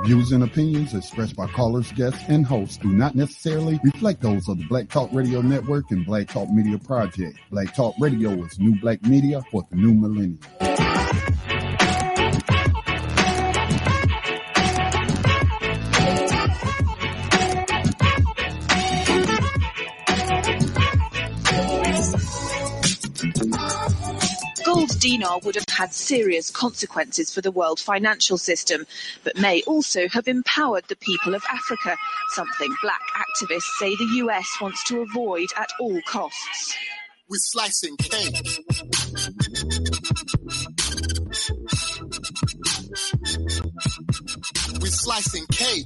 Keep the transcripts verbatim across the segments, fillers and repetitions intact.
views and opinions expressed by callers, guests, and hosts do not necessarily reflect those of the Black Talk Radio Network and Black Talk Media Project. Black Talk Radio is new black media for the new millennium. Gold dinar would have had serious consequences for the world financial system, but may also have empowered the people of Africa, something black activists say the U S wants to avoid at all costs. We're slicing cake. We're slicing cake.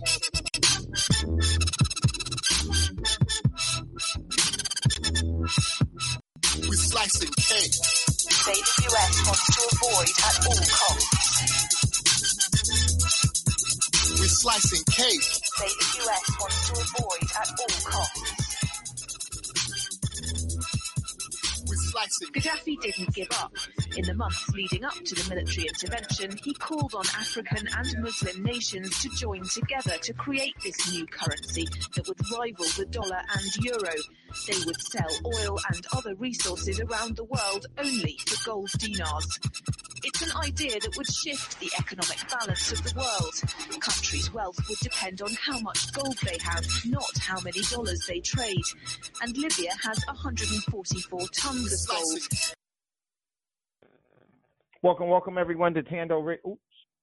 We're slicing cake. Say the U S wants to avoid at all costs. We're slicing cake. Say the U S wants to avoid at all costs. We're slicing. Gaddafi didn't give up. In the months leading up to the military intervention, he called on African and Muslim nations to join together to create this new currency that would rival the dollar and euro. They would sell oil and other resources around the world only for gold dinars. It's an idea that would shift the economic balance of the world. Countries' wealth would depend on how much gold they have, not how many dollars they trade. And Libya has one hundred forty-four tons of gold. Welcome, welcome everyone to Tando Radio. Oops.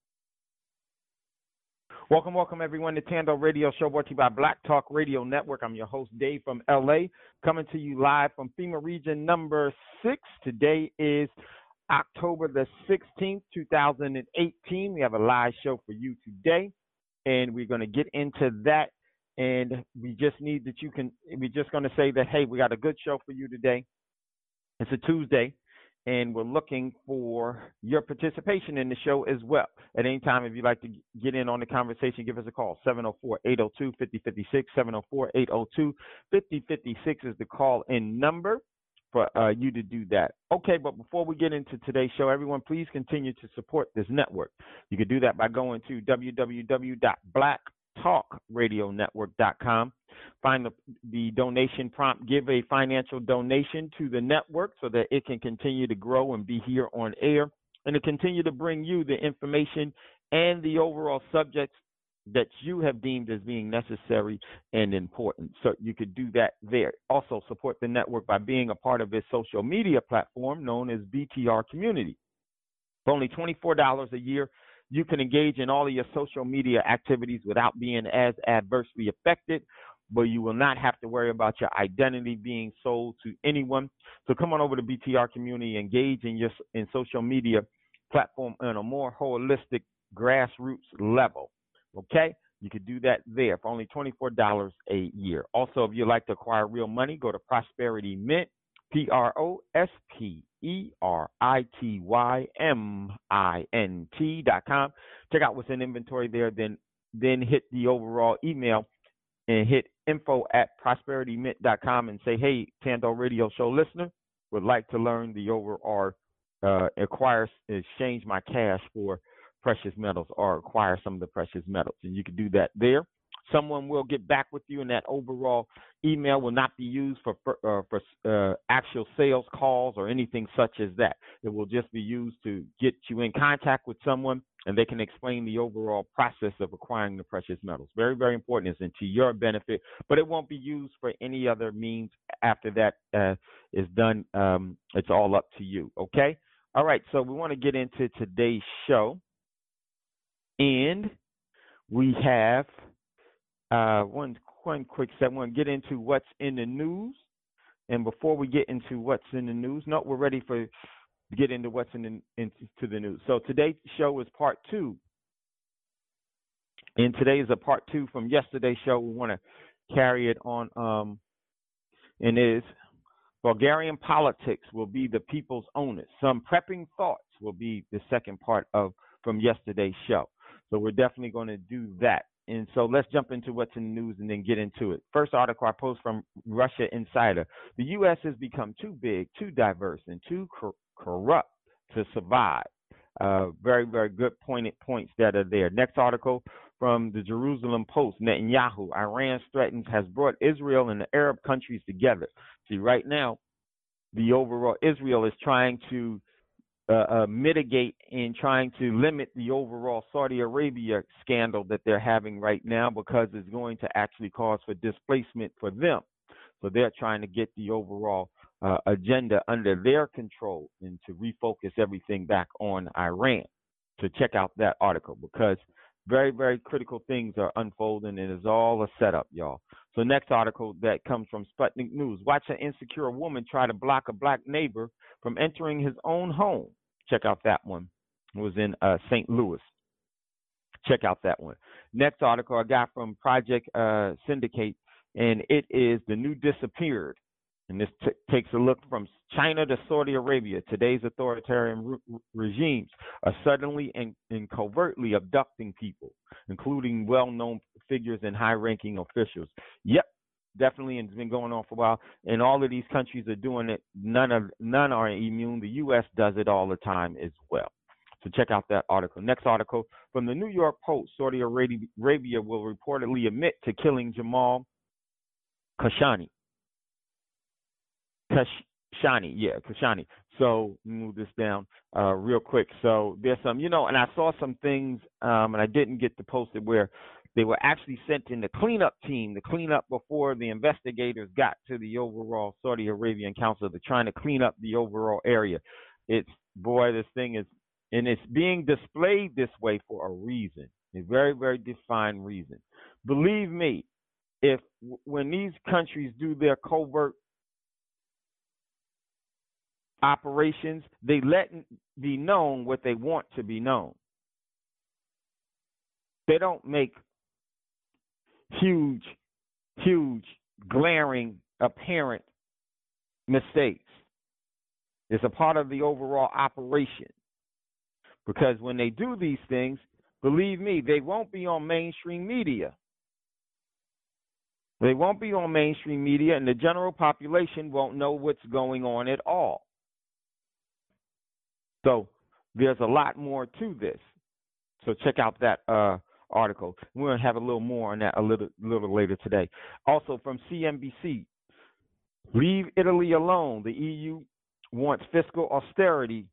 Welcome, welcome everyone to Tando Radio Show, brought to you by Black Talk Radio Network. I'm your host, Dave from L A, coming to you live from FEMA Region number six. Today is October the sixteenth, two thousand eighteen. We have a live show for you today, and we're going to get into that. And we just need that you can, we're just going to say that, hey, we got a good show for you today. It's a Tuesday, and we're looking for your participation in the show as well. At any time, if you'd like to get in on the conversation, give us a call. seven oh four, eight oh two, five oh five six, seven oh four, eight oh two, five oh five six is the call-in number for uh, you to do that. Okay, but before we get into today's show, everyone, please continue to support this network. You can do that by going to w w w dot black talk radio network dot com. Find the, the donation prompt, give a financial donation to the network so that it can continue to grow and be here on air and to continue to bring you the information and the overall subjects that you have deemed as being necessary and important. So you could do that there. Also support the network by being a part of its social media platform known as B T R Community. For only twenty-four dollars a year, you can engage in all of your social media activities without being as adversely affected, but you will not have to worry about your identity being sold to anyone. So come on over to B T R Community, engage in your in social media platform on a more holistic grassroots level. Okay? You could do that there for only twenty-four dollars a year. Also, if you'd like to acquire real money, go to Prosperity Mint, P R O S P E R I T Y M I N T dot com. Check out what's in inventory there, then then hit the overall email and hit info at prosperity mint dot com and say, hey, Tando Radio Show listener, would like to learn the overall, uh, acquire, exchange my cash for precious metals or acquire some of the precious metals. And you can do that there. Someone will get back with you, and that overall email will not be used for for, uh, for uh, actual sales calls or anything such as that. It will just be used to get you in contact with someone, and they can explain the overall process of acquiring the precious metals. Very, very important. It's to your benefit, but it won't be used for any other means after that uh, is done. Um, it's all up to you, okay? All right, so we want to get into today's show, and we have uh, one one quick step. We want to get into what's in the news, and before we get into what's in the news, no, we're ready for to get into what's in the, into the news. So today's show is part two, and today is a part two from yesterday's show. We want to carry it on, um, and it is Bulgarian politics will be the people's onus. Some prepping thoughts will be the second part of from yesterday's show. So we're definitely going to do that. And so let's jump into what's in the news and then get into it. First article I post from Russia Insider. The U S has become too big, too diverse, and too cor- corrupt to survive. Uh, very, very good pointed points that are there. Next article from the Jerusalem Post. Netanyahu, Iran threatens, has brought Israel and the Arab countries together. See, right now, the overall Israel is trying to uh, uh, mitigate and trying to limit the overall Saudi Arabia scandal that they're having right now, because it's going to actually cause for displacement for them. So they're trying to get the overall uh, agenda under their control and to refocus everything back on Iran. So check out that article, because very, very critical things are unfolding, and it's all a setup, y'all. So next article that comes from Sputnik News. Watch an insecure woman try to block a black neighbor from entering his own home. Check out that one. It was in uh, Saint Louis. Check out that one. Next article I got from Project uh, Syndicate, and it is The New Disappeared. And this t- takes a look from China to Saudi Arabia. Today's authoritarian re- regimes are suddenly and, and covertly abducting people, including well-known figures and high-ranking officials. Yep, definitely, and it's been going on for a while. And all of these countries are doing it. None of none are immune. The U S does it all the time as well. So check out that article. Next article from the New York Post. Saudi Arabia will reportedly admit to killing Jamal Khashoggi. Khashoggi, yeah, Khashoggi. So move this down uh, real quick. So there's some, you know, and I saw some things, um, and I didn't get to post it, where they were actually sent in the cleanup team to clean up before the investigators got to the overall Saudi Arabian Council. They're trying to clean up the overall area. It's, boy, this thing is, and it's being displayed this way for a reason, a very, very defined reason. Believe me, if when these countries do their covert operations, they let be known what they want to be known. They don't make huge, huge, glaring, apparent mistakes. It's a part of the overall operation. Because when they do these things, believe me, they won't be on mainstream media. They won't be on mainstream media, and the general population won't know what's going on at all. So there's a lot more to this. So check out that uh, article. We're going to have a little more on that a little, little later today. Also from C N B C, leave Italy alone. The E U wants fiscal austerity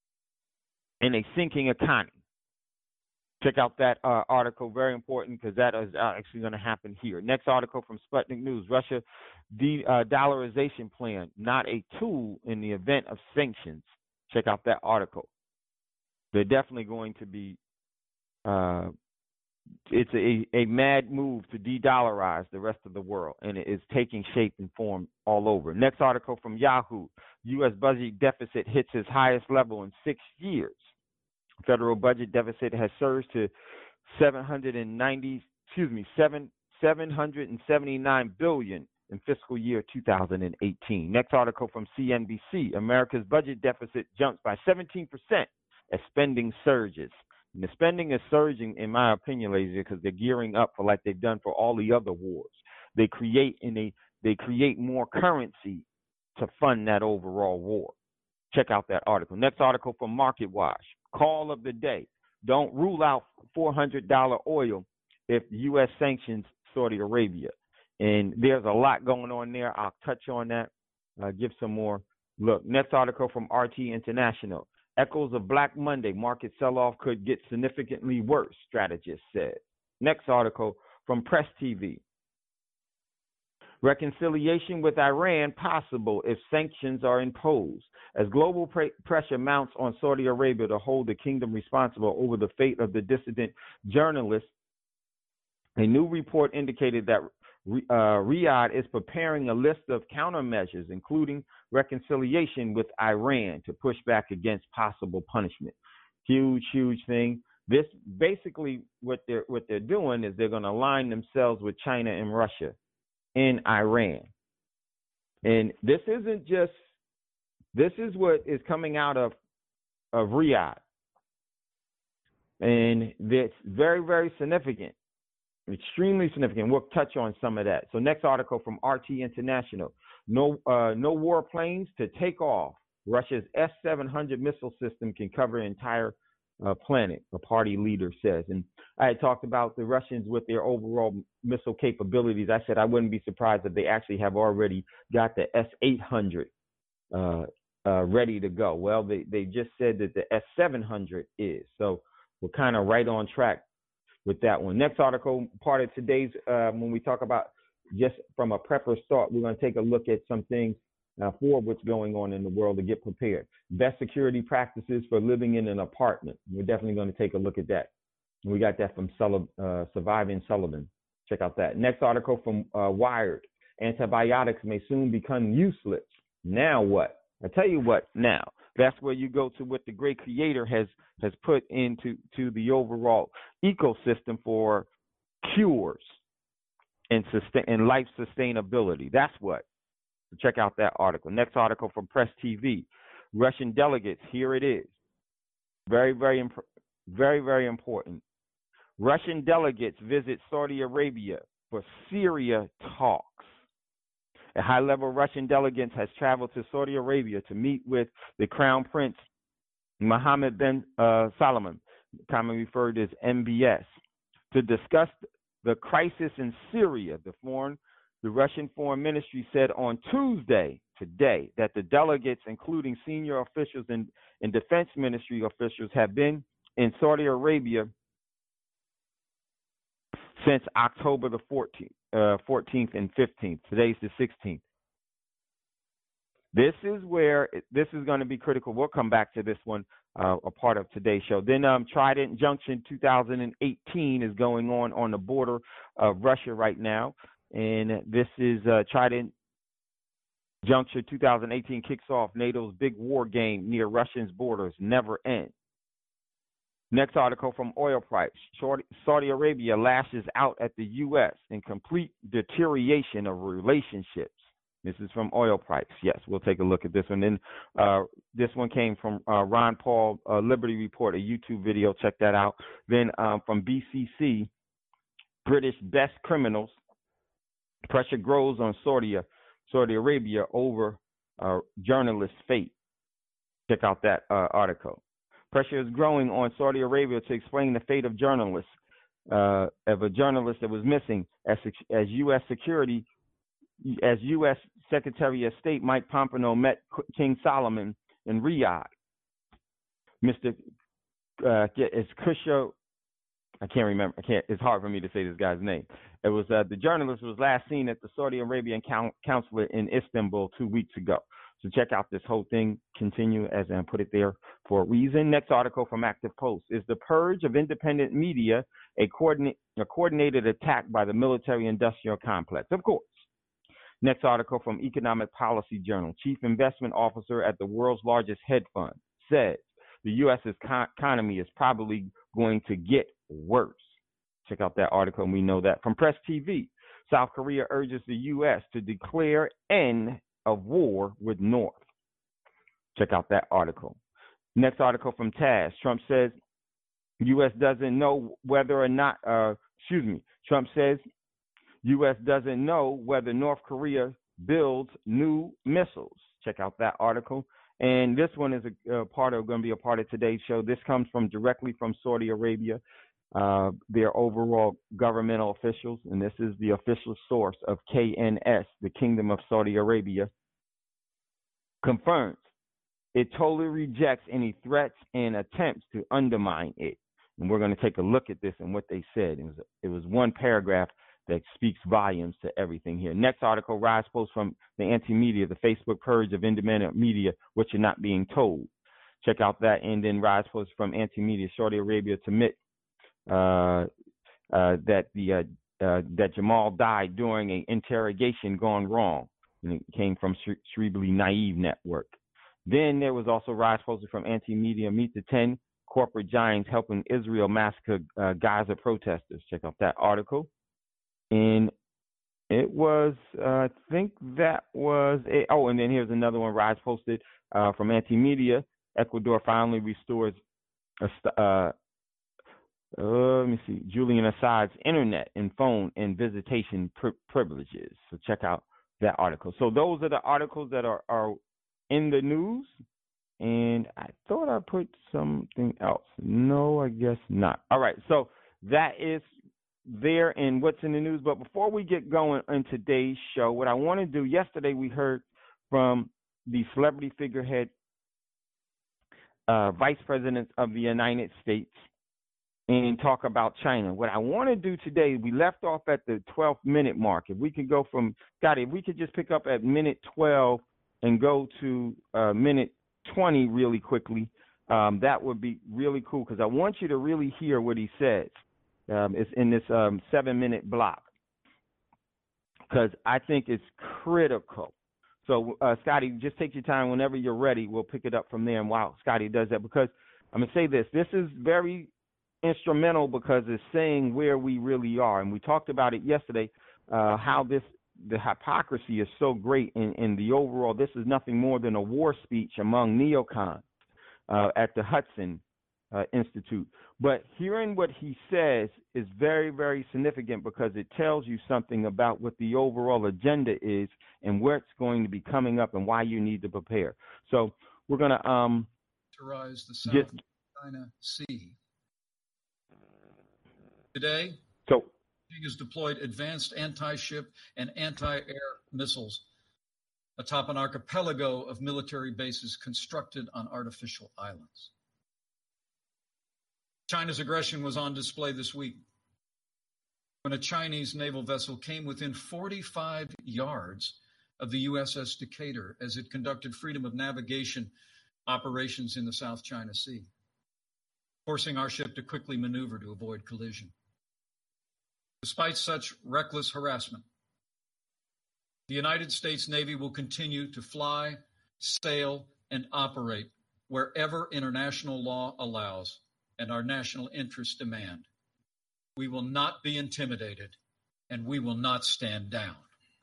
in a sinking economy. Check out that uh, article, very important, because that is actually going to happen here. Next article from Sputnik News, Russia de-dollarization uh, plan, not a tool in the event of sanctions. Check out that article. They're definitely going to be, uh, it's a, a mad move to de-dollarize the rest of the world, and it is taking shape and form all over. Next article from Yahoo, U S budget deficit hits its highest level in six years. Federal budget deficit has surged to seven hundred ninety, excuse me, seven, seven hundred seventy-nine billion dollars in fiscal year two thousand eighteen. Next article from C N B C, America's budget deficit jumps by seventeen percent as spending surges. And the spending is surging, in my opinion, ladies, because they're gearing up for like they've done for all the other wars. They create in a they create more currency to fund that overall war. Check out that article. Next article from Market Watch. Call of the day. Don't rule out four hundred dollars oil if the U S sanctions Saudi Arabia. And there's a lot going on there. I'll touch on that, uh, give some more. Look, next article from R T International. Echoes of Black Monday. Market sell-off could get significantly worse, strategist said. Next article from Press T V. Reconciliation with Iran possible if sanctions are imposed. As global pre- pressure mounts on Saudi Arabia to hold the kingdom responsible over the fate of the dissident journalist, a new report indicated that uh, Riyadh is preparing a list of countermeasures, including reconciliation with Iran to push back against possible punishment. Huge, huge thing. This basically what they're what they're doing is they're going to align themselves with China and Russia in Iran. And this isn't just, this is what is coming out of, of Riyadh. And it's very, very significant, extremely significant. We'll touch on some of that. So next article from R T International. No, uh, no warplanes to take off. Russia's S seven hundred missile system can cover entire uh, planet, a party leader says. And I had talked about the Russians with their overall missile capabilities. I said I wouldn't be surprised if they actually have already got the S eight hundred uh, uh, ready to go. Well, they, they just said that the S seven hundred is. So we're kind of right on track with that one. Next article, part of today's, uh, when we talk about just from a prepper's thought, we're going to take a look at some things uh, for what's going on in the world to get prepared. Best security practices for living in an apartment. We're definitely going to take a look at that. We got that from Sullivan, uh, Surviving Sullivan. Check out that. Next article from uh, Wired. Antibiotics may soon become useless. Now what? I tell you what now. That's where you go to what the great creator has has put into to the overall ecosystem for cures and sustain and life sustainability. That's what. So check out that article. Next article from Press T V. Russian delegates. Here it is. Very, very, imp- very, very important. Russian delegates visit Saudi Arabia for Syria talks. A high-level Russian delegate has traveled to Saudi Arabia to meet with the Crown Prince Mohammed bin uh, Salman, commonly referred to as M B S, to discuss the crisis in Syria. The foreign, the Russian Foreign Ministry said on Tuesday, today, that the delegates, including senior officials and, and defense ministry officials, have been in Saudi Arabia since October the fourteenth, uh, fourteenth and fifteenth. Today's the sixteenth. This is where it, this is going to be critical. We'll come back to this one, uh, a part of today's show. Then um, Trident Junction two thousand eighteen is going on on the border of Russia right now. And this is uh, Trident Junction two thousand eighteen kicks off NATO's big war game near Russia's borders. Never end. Next article from Oil Price. Saudi Arabia lashes out at the U S in complete deterioration of relationships. This is from Oil Price. Yes, we'll take a look at this one. Then uh, this one came from uh, Ron Paul, uh, Liberty Report, a YouTube video. Check that out. Then um, from B C C, British best criminals. Pressure grows on Saudi, Saudi Arabia over uh, journalist fate. Check out that uh, article. Pressure is growing on Saudi Arabia to explain the fate of journalists, uh, of a journalist that was missing as as U S security, as U S Secretary of State Mike Pompeo met King Solomon in Riyadh. Mister Uh, it's Kusho. I can't remember. I can't. It's hard for me to say this guy's name. It was uh, the journalist was last seen at the Saudi Arabian consulate in Istanbul two weeks ago. So check out this whole thing. Continue as I put it there for a reason. Next article from Active Post. Is the purge of independent media a, coordinate, a coordinated attack by the military-industrial complex? Of course. Next article from Economic Policy Journal. Chief Investment Officer at the world's largest hedge fund says the U S economy is probably going to get worse. Check out that article, and we know that. From Press T V, South Korea urges the U S to declare end of war with North. Check out that article. Next article from Taz. Trump says U S doesn't know whether or not, uh, excuse me, Trump says U S doesn't know whether North Korea builds new missiles. Check out that article. And this one is a, a part of going to be a part of today's show. This comes from directly from Saudi Arabia, uh, their overall governmental officials, and this is the official source of K N S, the Kingdom of Saudi Arabia, confirms it totally rejects any threats and attempts to undermine it. And we're going to take a look at this and what they said. It was, it was one paragraph that speaks volumes to everything here. Next article, Rise Post from the Anti-Media, the Facebook purge of independent media, what you're not being told. Check out that. And then Rise Post from Anti-Media, Saudi Arabia to admit uh, uh, that the uh, uh, that Jamal died during an interrogation gone wrong. And it came from Cerebrally Naive Network. Then there was also Rise Posted from Anti-Media, meet the ten corporate giants helping Israel massacre uh, Gaza protesters. Check out that article. And it was, uh, I think that was, a, oh, and then here's another one, Rise Posted uh, from Anti-Media. Ecuador finally restores, a, uh, uh, let me see, Julian Assange's internet and phone and visitation pri- privileges. So check out that article. So those are the articles that are, are in the news. And I thought I put something else. No, I guess not. All right, so that is there in what's in the news. But before we get going on today's show, what I want to do, yesterday we heard from the celebrity figurehead, uh, Vice President of the United States, and talk about China. What I want to do today, we left off at the twelfth minute mark. If we could go from, Scotty, if we could just pick up at minute twelve and go to uh, minute twenty really quickly, um, that would be really cool, because I want you to really hear what he says. Um, it's in this um, seven-minute block, because I think it's critical. So, uh, Scotty, just take your time. Whenever you're ready, we'll pick it up from there. And while Scotty does that, because I'm going to say this, this is very instrumental, because it's saying where we really are. And we talked about it yesterday, uh, how this the hypocrisy is so great in, in the overall. This is nothing more than a war speech among neocons uh, at the Hudson uh, Institute. But hearing what he says is very, very significant, because it tells you something about what the overall agenda is and where it's going to be coming up and why you need to prepare. So we're going to um, the South get, China Sea. Today, so Beijing has deployed advanced anti-ship and anti-air missiles atop an archipelago of military bases constructed on artificial islands. China's aggression was on display this week when a Chinese naval vessel came within forty-five yards of the U S S Decatur as it conducted freedom of navigation operations in the South China Sea, forcing our ship to quickly maneuver to avoid collision. Despite such reckless harassment, the United States Navy will continue to fly, sail, and operate wherever international law allows and our national interests demand. We will not be intimidated, and we will not stand down.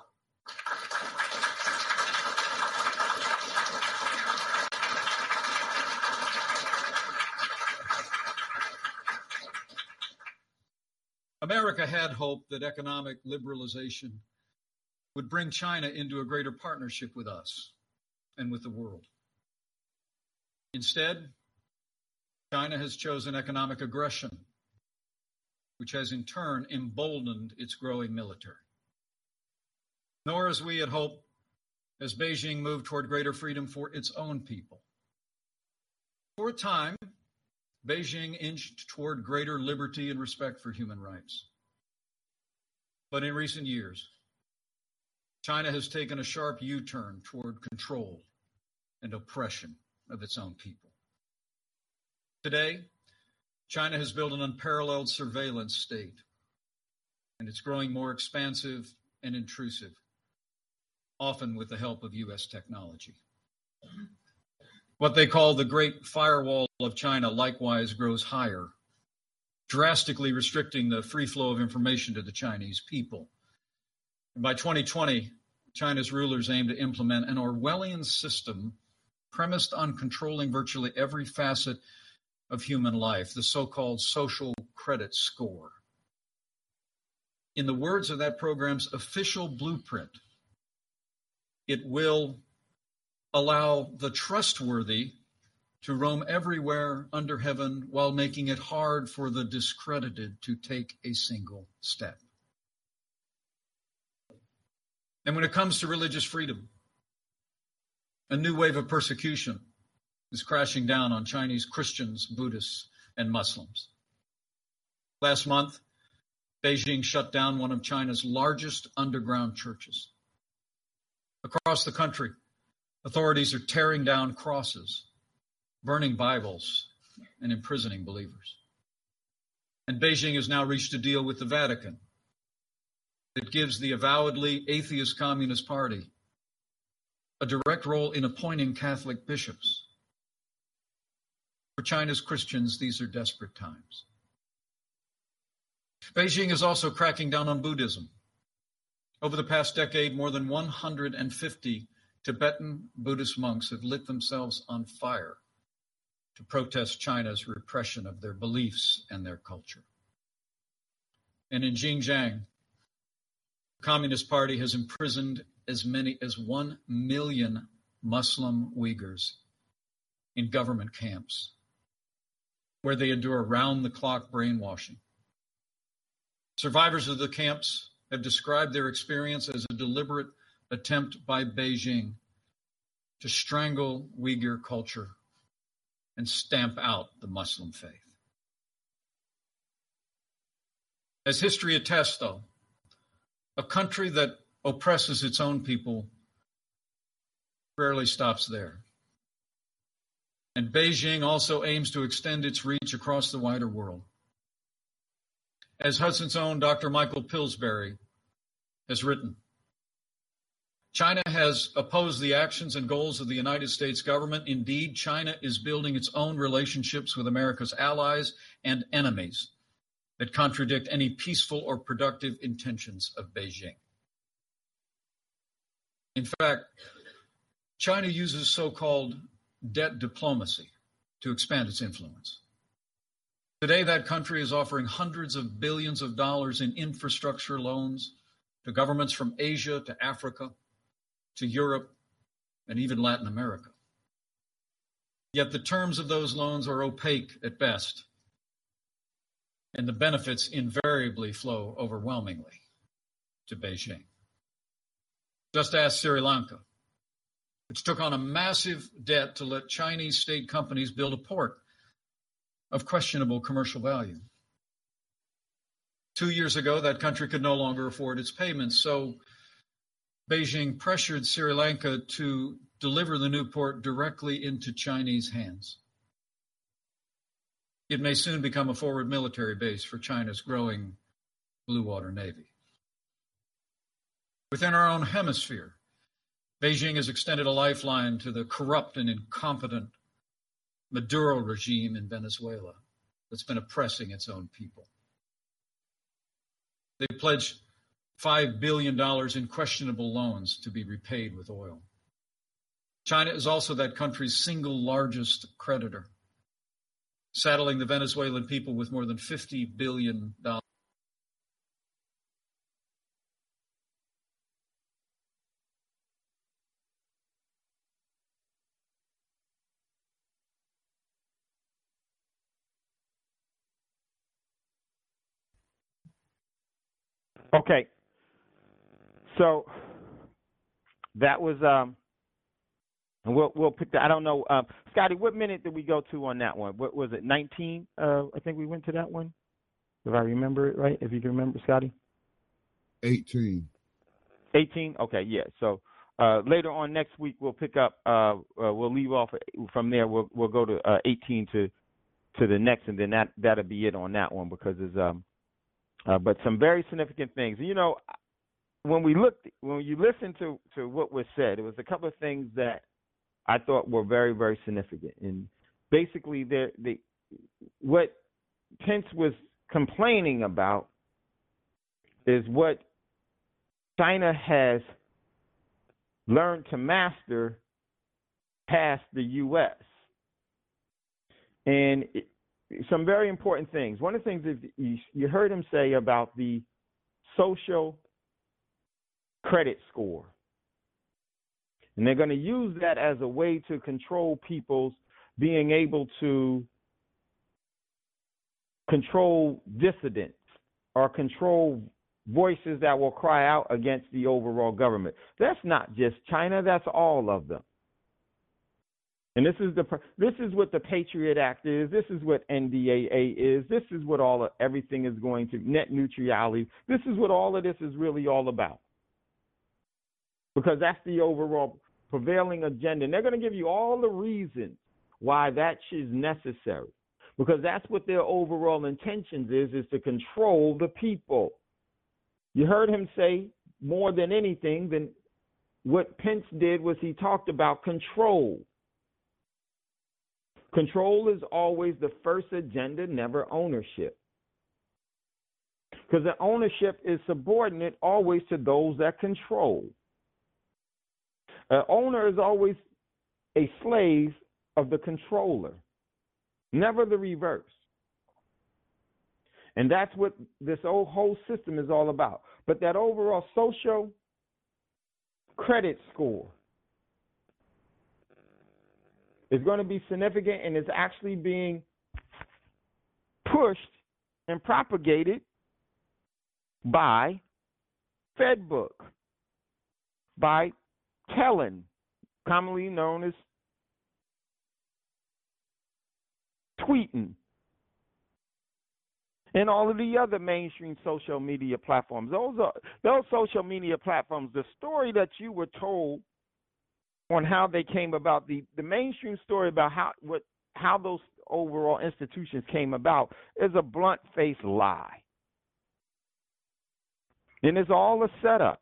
America had hoped that economic liberalization would bring China into a greater partnership with us and with the world. Instead, China has chosen economic aggression, which has in turn emboldened its growing military. Nor, as we had hoped, has Beijing moved toward greater freedom for its own people. For a time, Beijing inched toward greater liberty and respect for human rights. But in recent years, China has taken a sharp U-turn toward control and oppression of its own people. Today, China has built an unparalleled surveillance state, and it's growing more expansive and intrusive, often with the help of U S technology. What they call the Great Firewall of China likewise grows higher, drastically restricting the free flow of information to the Chinese people. And by twenty twenty, China's rulers aim to implement an Orwellian system premised on controlling virtually every facet of human life, the so-called social credit score. In the words of that program's official blueprint, it will allow the trustworthy to roam everywhere under heaven while making it hard for the discredited to take a single step. And when it comes to religious freedom, a new wave of persecution is crashing down on Chinese Christians, Buddhists, and Muslims. Last month, Beijing shut down one of China's largest underground churches. Across the country, authorities are tearing down crosses, burning Bibles, and imprisoning believers. And Beijing has now reached a deal with the Vatican that gives the avowedly atheist Communist Party a direct role in appointing Catholic bishops. For China's Christians, these are desperate times. Beijing is also cracking down on Buddhism. Over the past decade, more than one hundred fifty Tibetan Buddhist monks have lit themselves on fire to protest China's repression of their beliefs and their culture. And in Xinjiang, the Communist Party has imprisoned as many as one million Muslim Uyghurs in government camps, where they endure round-the-clock brainwashing. Survivors of the camps have described their experience as a deliberate attempt by Beijing to strangle Uyghur culture and stamp out the Muslim faith. As history attests, though, a country that oppresses its own people rarely stops there. And Beijing also aims to extend its reach across the wider world. As Hudson's own Doctor Michael Pillsbury has written, China has opposed the actions and goals of the United States government. Indeed, China is building its own relationships with America's allies and enemies that contradict any peaceful or productive intentions of Beijing. In fact, China uses so-called debt diplomacy to expand its influence. Today, that country is offering hundreds of billions of dollars in infrastructure loans to governments from Asia to Africa to Europe and even Latin America. Yet the terms of those loans are opaque at best, and the benefits invariably flow overwhelmingly to Beijing. Just ask Sri Lanka, which took on a massive debt to let Chinese state companies build a port of questionable commercial value. Two years ago, that country could no longer afford its payments, so Beijing pressured Sri Lanka to deliver the new port directly into Chinese hands. It may soon become a forward military base for China's growing blue water navy. Within our own hemisphere, Beijing has extended a lifeline to the corrupt and incompetent Maduro regime in Venezuela that's been oppressing its own people. They pledged five billion dollars in questionable loans to be repaid with oil. China is also that country's single largest creditor, saddling the Venezuelan people with more than fifty billion dollars. Okay, so that was um, and we'll we'll pick that. I don't know, um, Scotty. What minute did we go to on that one? What was it? nineteen? Uh, I think we went to that one, if I remember it right. If you can remember, Scotty. eighteen. eighteen. Okay, yeah. So uh, later on next week we'll pick up. Uh, uh, we'll leave off from there. We'll we'll go to uh, eighteen to to the next, and then that that'll be it on that one because it's um. Uh, but some very significant things. You know, when we looked, when you listen to, to what was said, it was a couple of things that I thought were very, very significant. And basically, the the what Pence was complaining about is what China has learned to master past the U S And it, some very important things. One of the things is you, you heard him say about the social credit score. And they're going to use that as a way to control people's being able to control dissidents or control voices that will cry out against the overall government. That's not just China, that's all of them. And this is the this is what the Patriot Act is. This is what N D A A is. This is what all of, everything is going to net neutrality. This is what all of this is really all about. Because that's the overall prevailing agenda. And they're going to give you all the reasons why that is necessary. Because that's what their overall intentions is, is to control the people. You heard him say more than anything than what Pence did was he talked about control. Control is always the first agenda, never ownership. Because the ownership is subordinate always to those that control. An owner is always a slave of the controller, never the reverse. And that's what this whole system is all about. But that overall social credit score is going to be significant and is actually being pushed and propagated by Fedbook, by Telling, commonly known as tweeting, and all of the other mainstream social media platforms. Those are those social media platforms. The story that you were told on how they came about, the, the mainstream story about how what how those overall institutions came about, is a blunt-faced lie. And it's all a setup.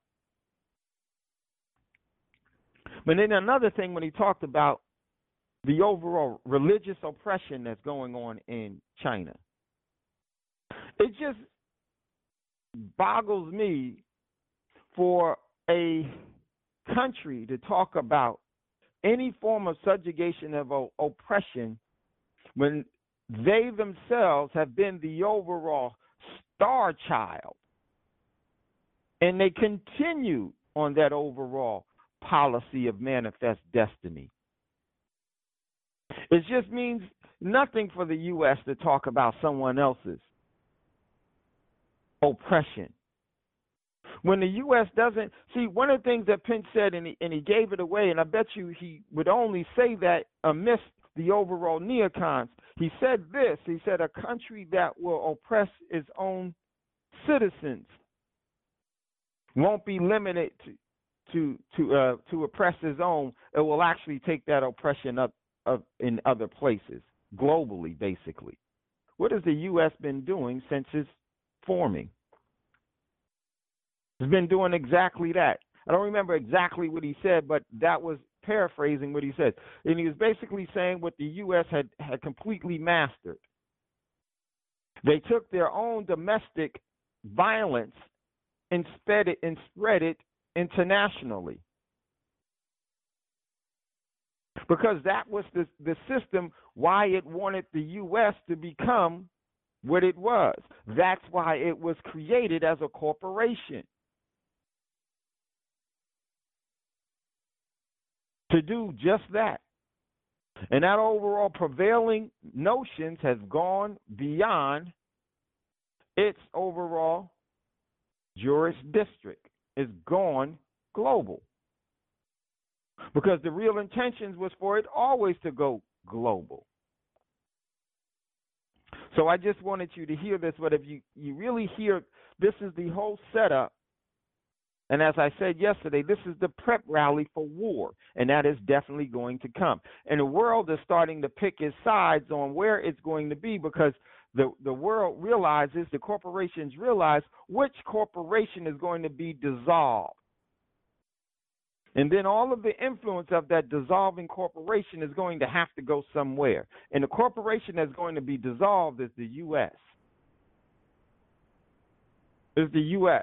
But then another thing, when he talked about the overall religious oppression that's going on in China, it just boggles me for a country to talk about any form of subjugation of o- oppression when they themselves have been the overall star child, and they continue on that overall policy of manifest destiny. It just means nothing for the U S to talk about someone else's oppression. When the U S doesn't, see, one of the things that Pence said, and he, and he gave it away, and I bet you he would only say that amidst the overall neocons. He said this, he said, a country that will oppress its own citizens won't be limited to to to uh, to oppress its own. It will actually take that oppression up, up in other places, globally, basically. What has the U S been doing since its forming? It's been doing exactly that. I don't remember exactly what he said, but that was paraphrasing what he said. And he was basically saying what the U S had, had completely mastered. They took their own domestic violence and spread it, and spread it internationally. Because that was the, the system why it wanted the U S to become what it was. That's why it was created as a corporation. To do just that. And that overall prevailing notions has gone beyond its overall jurisdiction. It's gone global. Because the real intentions was for it always to go global. So I just wanted you to hear this, but if you, you really hear, this is the whole setup. And as I said yesterday, this is the prep rally for war, and that is definitely going to come. And the world is starting to pick its sides on where it's going to be, because the, the world realizes, the corporations realize which corporation is going to be dissolved. And then all of the influence of that dissolving corporation is going to have to go somewhere. And the corporation that's going to be dissolved is the U S. Is the U S.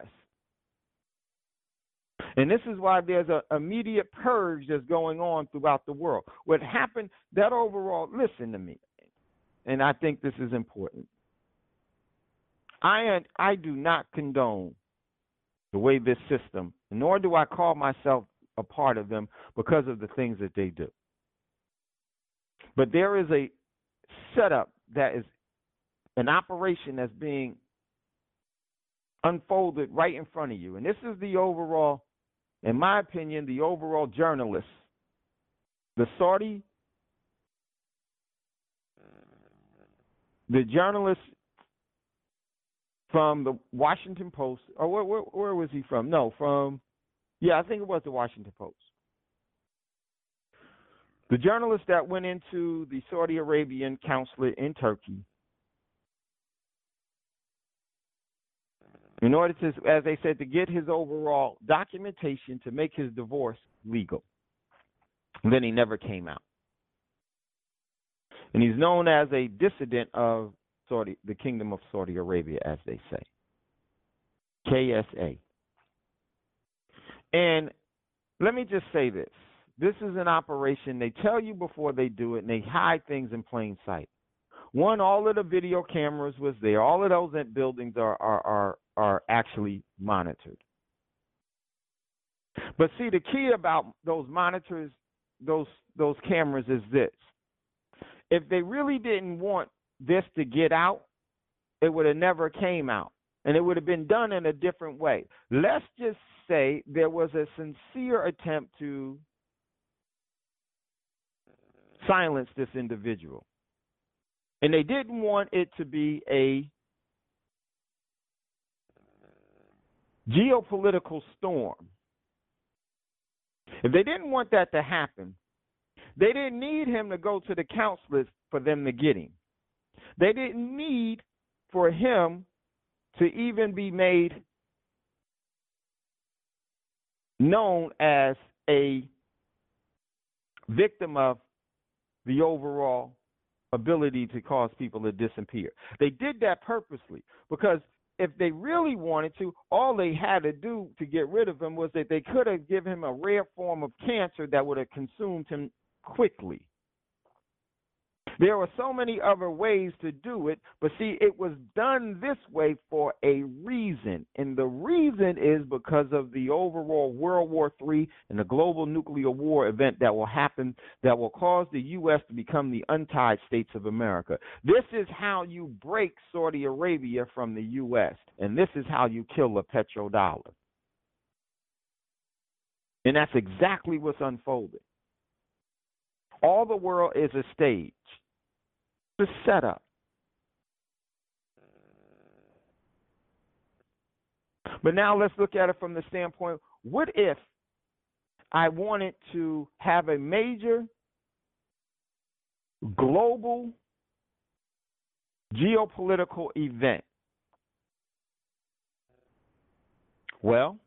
And this is why there's an immediate purge that's going on throughout the world. What happened, that overall, listen to me, and I think this is important. I, I do not condone the way this system, nor do I call myself a part of them because of the things that they do. But there is a setup that is an operation that's being unfolded right in front of you. And this is the overall, in my opinion, the overall journalists, the Saudi, the journalists from the Washington Post, or where, where, where was he from? No, from, yeah, I think it was the Washington Post. The journalist that went into the Saudi Arabian consulate in Turkey in order to, as they said, to get his overall documentation to make his divorce legal. And then he never came out. And he's known as a dissident of Saudi, the Kingdom of Saudi Arabia, as they say. K S A. And let me just say this. This is an operation. They tell you before they do it, and they hide things in plain sight. One, all of the video cameras was there. All of those buildings are are are, are actually monitored. But see, the key about those monitors, those those cameras is this. if they really didn't want this to get out, it would have never came out. And it would have been done in a different way. Let's just say there was a sincere attempt to silence this individual. And they didn't want it to be a geopolitical storm. If they didn't want that to happen, they didn't need him to go to the counselors for them to get him. They didn't need for him to even be made known as a victim of the overall ability to cause people to disappear. They did that purposely because if they really wanted to, all they had to do to get rid of him was that they could have given him a rare form of cancer that would have consumed him quickly. There were so many other ways to do it, but see, it was done this way for a reason. And the reason is because of the overall World War Three and the global nuclear war event that will happen that will cause the U S to become the untied states of America. This is how you break Saudi Arabia from the U S, and this is how you kill a petrodollar. And that's exactly what's unfolded. All the world is a stage. The setup. But now let's look at it from the standpoint, what if I wanted to have a major global geopolitical event? Well,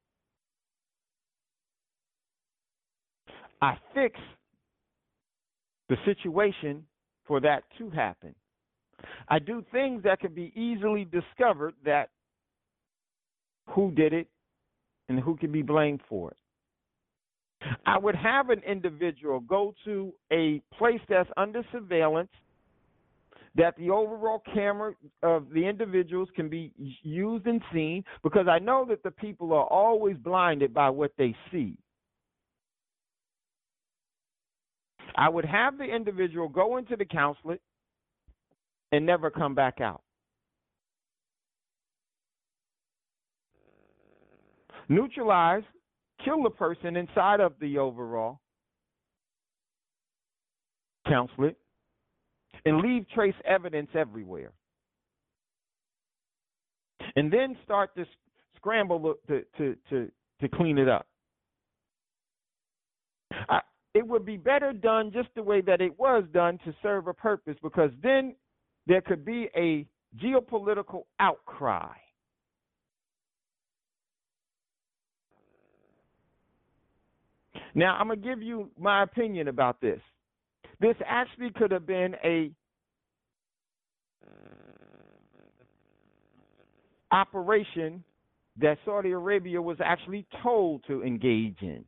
I fix the situation for that to happen. I do things that can be easily discovered, that who did it and who can be blamed for it. I would have an individual go to a place that's under surveillance, that the overall camera of the individuals can be used and seen, because I know that the people are always blinded by what they see. I would have the individual go into the consulate and never come back out. Neutralize, kill the person inside of the overall consulate, and leave trace evidence everywhere. And then start this scramble to, to, to, to clean it up. I, It would be better done just the way that it was done to serve a purpose, because then there could be a geopolitical outcry. Now, I'm going to give you my opinion about this. This actually could have been a operation that Saudi Arabia was actually told to engage in.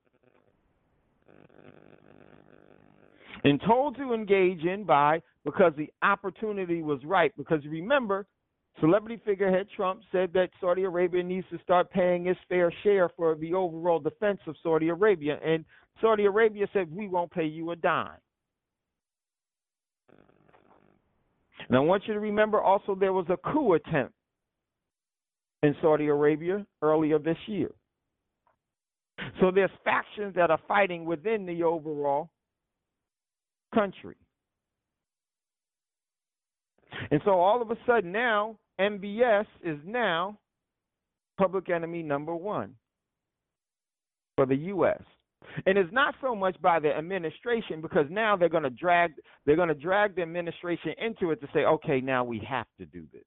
And told to engage in by, because the opportunity was right. Because remember, celebrity figurehead Trump said that Saudi Arabia needs to start paying its fair share for the overall defense of Saudi Arabia. And Saudi Arabia said, we won't pay you a dime. And I want you to remember also there was a coup attempt in Saudi Arabia earlier this year. So there's factions that are fighting within the overall country. And so all of a sudden now, M B S is now public enemy number one for the U S. And it's not so much by the administration, because now they're going to drag they're going to drag the administration into it to say, okay, now we have to do this.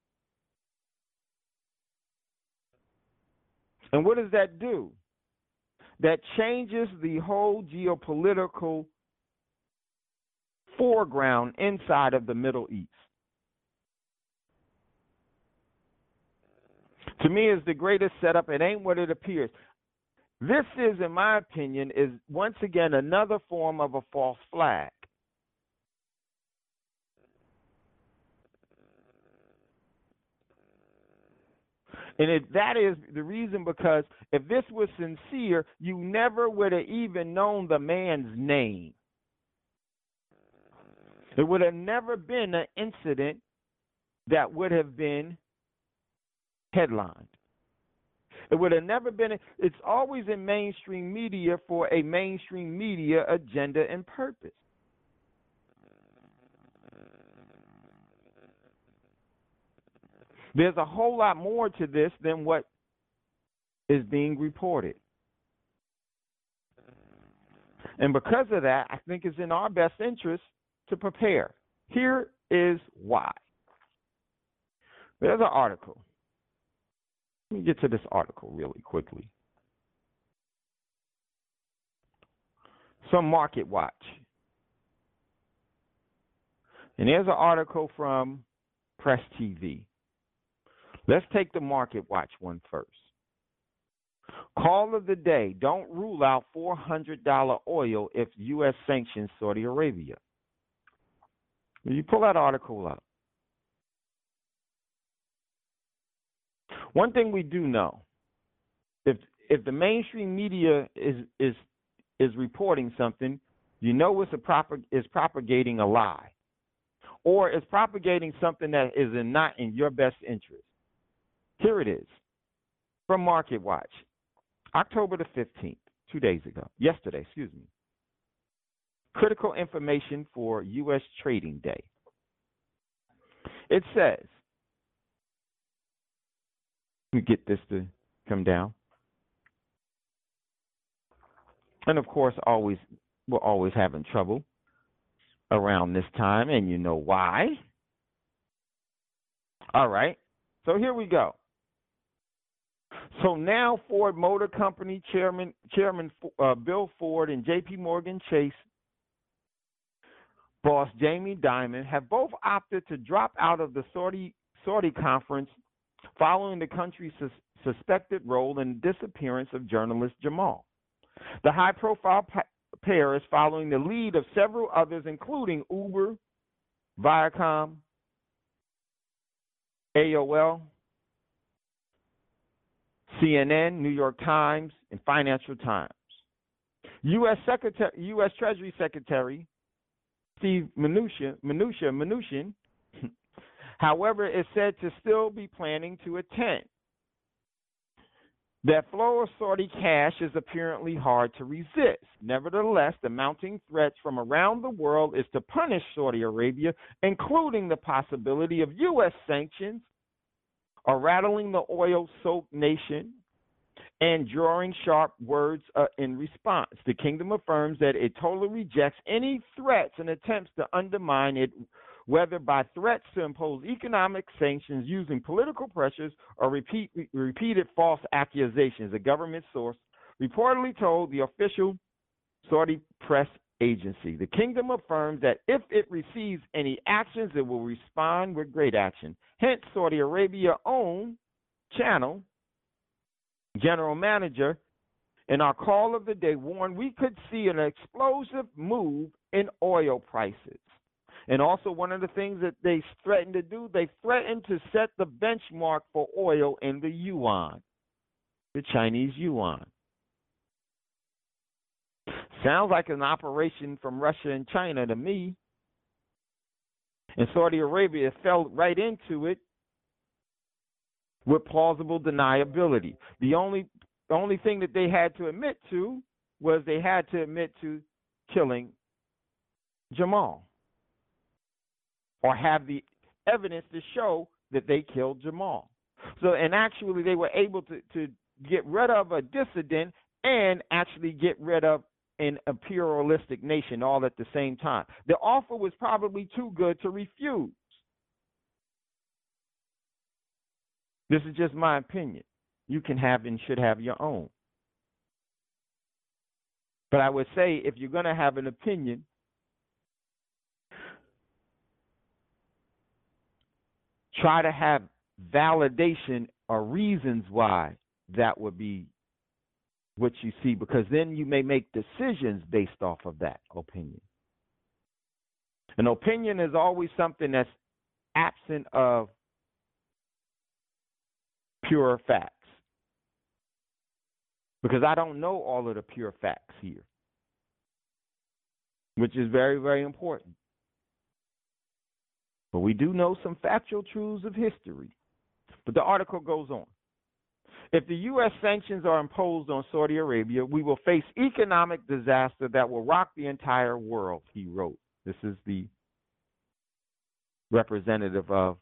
And what does that do? That changes the whole geopolitical foreground inside of the Middle East. To me, is the greatest setup. It ain't what it appears. This is, in my opinion, is once again another form of a false flag. And it, that is the reason, because if this was sincere, you never would have even known the man's name. It would have never been an incident that would have been headlined. It would have never been. A, it's always in mainstream media for a mainstream media agenda and purpose. There's a whole lot more to this than what is being reported. And because of that, I think it's in our best interest to prepare. Here is why. There's an article. Let me get to this article really quickly. Some Market Watch. And there's an article from Press T V. Let's take the Market Watch one first. Call of the day, don't rule out four hundred dollars oil if U S sanctions Saudi Arabia. You pull that article up. One thing we do know, if if the mainstream media is is is reporting something, you know it's a propag- is propagating a lie, or it's propagating something that is in not in your best interest. Here it is, from Market Watch, October the fifteenth, two days ago, yesterday, excuse me. Critical information for U S Trading Day. It says, let me get this to come down. And of course, always we're always having trouble around this time, and you know why. All right, so here we go. So now Ford Motor Company Chairman Chairman uh, Bill Ford and J P Morgan Chase boss Jamie Dimon have both opted to drop out of the Saudi Saudi conference following the country's sus- suspected role in the disappearance of journalist Jamal. The high-profile pa- pair is following the lead of several others, including Uber, Viacom, A O L, C N N, New York Times, and Financial Times. U S Secretary, U S Treasury Secretary Steve Mnuchin, Mnuchin, Mnuchin, however, is said to still be planning to attend. That flow of Saudi cash is apparently hard to resist. Nevertheless, the mounting threats from around the world is to punish Saudi Arabia, including the possibility of U S sanctions, or rattling the oil-soaked nation, and drawing sharp words uh, in response. The kingdom affirms that it totally rejects any threats and attempts to undermine it, whether by threats to impose economic sanctions using political pressures or repeat, re- repeated false accusations. A government source reportedly told the official Saudi press agency. The kingdom affirms that if it receives any actions, it will respond with great action. Hence, Saudi Arabia-owned channel general manager in our call of the day warned we could see an explosive move in oil prices. And also one of the things that they threatened to do, they threatened to set the benchmark for oil in the yuan, the Chinese yuan. Sounds like an operation from Russia and China to me. And Saudi Arabia fell right into it with plausible deniability. The only the only thing that they had to admit to was they had to admit to killing Jamal, or have the evidence to show that they killed Jamal. So, and actually they were able to, to get rid of a dissident and actually get rid of an imperialistic nation all at the same time. The offer was probably too good to refuse. This is just my opinion. You can have and should have your own. But I would say if you're going to have an opinion, try to have validation or reasons why that would be what you see, because then you may make decisions based off of that opinion. An opinion is always something that's absent of pure facts, because I don't know all of the pure facts here, which is very, very important. But we do know some factual truths of history. But the article goes on. If the U S sanctions are imposed on Saudi Arabia, we will face economic disaster that will rock the entire world, he wrote. This is the representative of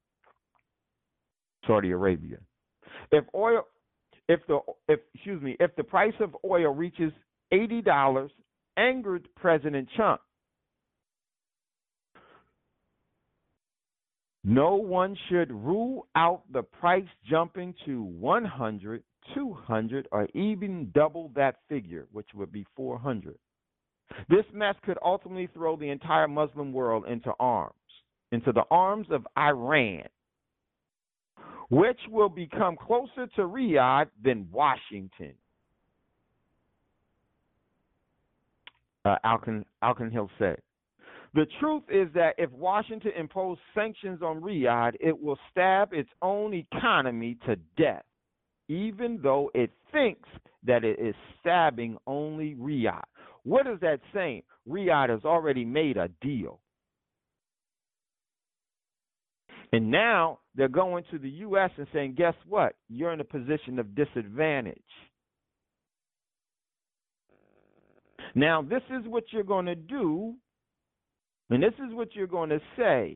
Saudi Arabia. If oil, if the, if excuse me, if the price of oil reaches eighty dollars, angered President Trump. No one should rule out the price jumping to one hundred, two hundred, or even double that figure, which would be four hundred. This mess could ultimately throw the entire Muslim world into arms, into the arms of Iran, which will become closer to Riyadh than Washington. Uh, Alkin, Alkin Hill said. The truth is that if Washington imposed sanctions on Riyadh, it will stab its own economy to death, even though it thinks that it is stabbing only Riyadh. What is that saying? Riyadh has already made a deal. And now they're going to the U S and saying, guess what? You're in a position of disadvantage. Now, this is what you're going to do. And this is what you're going to say.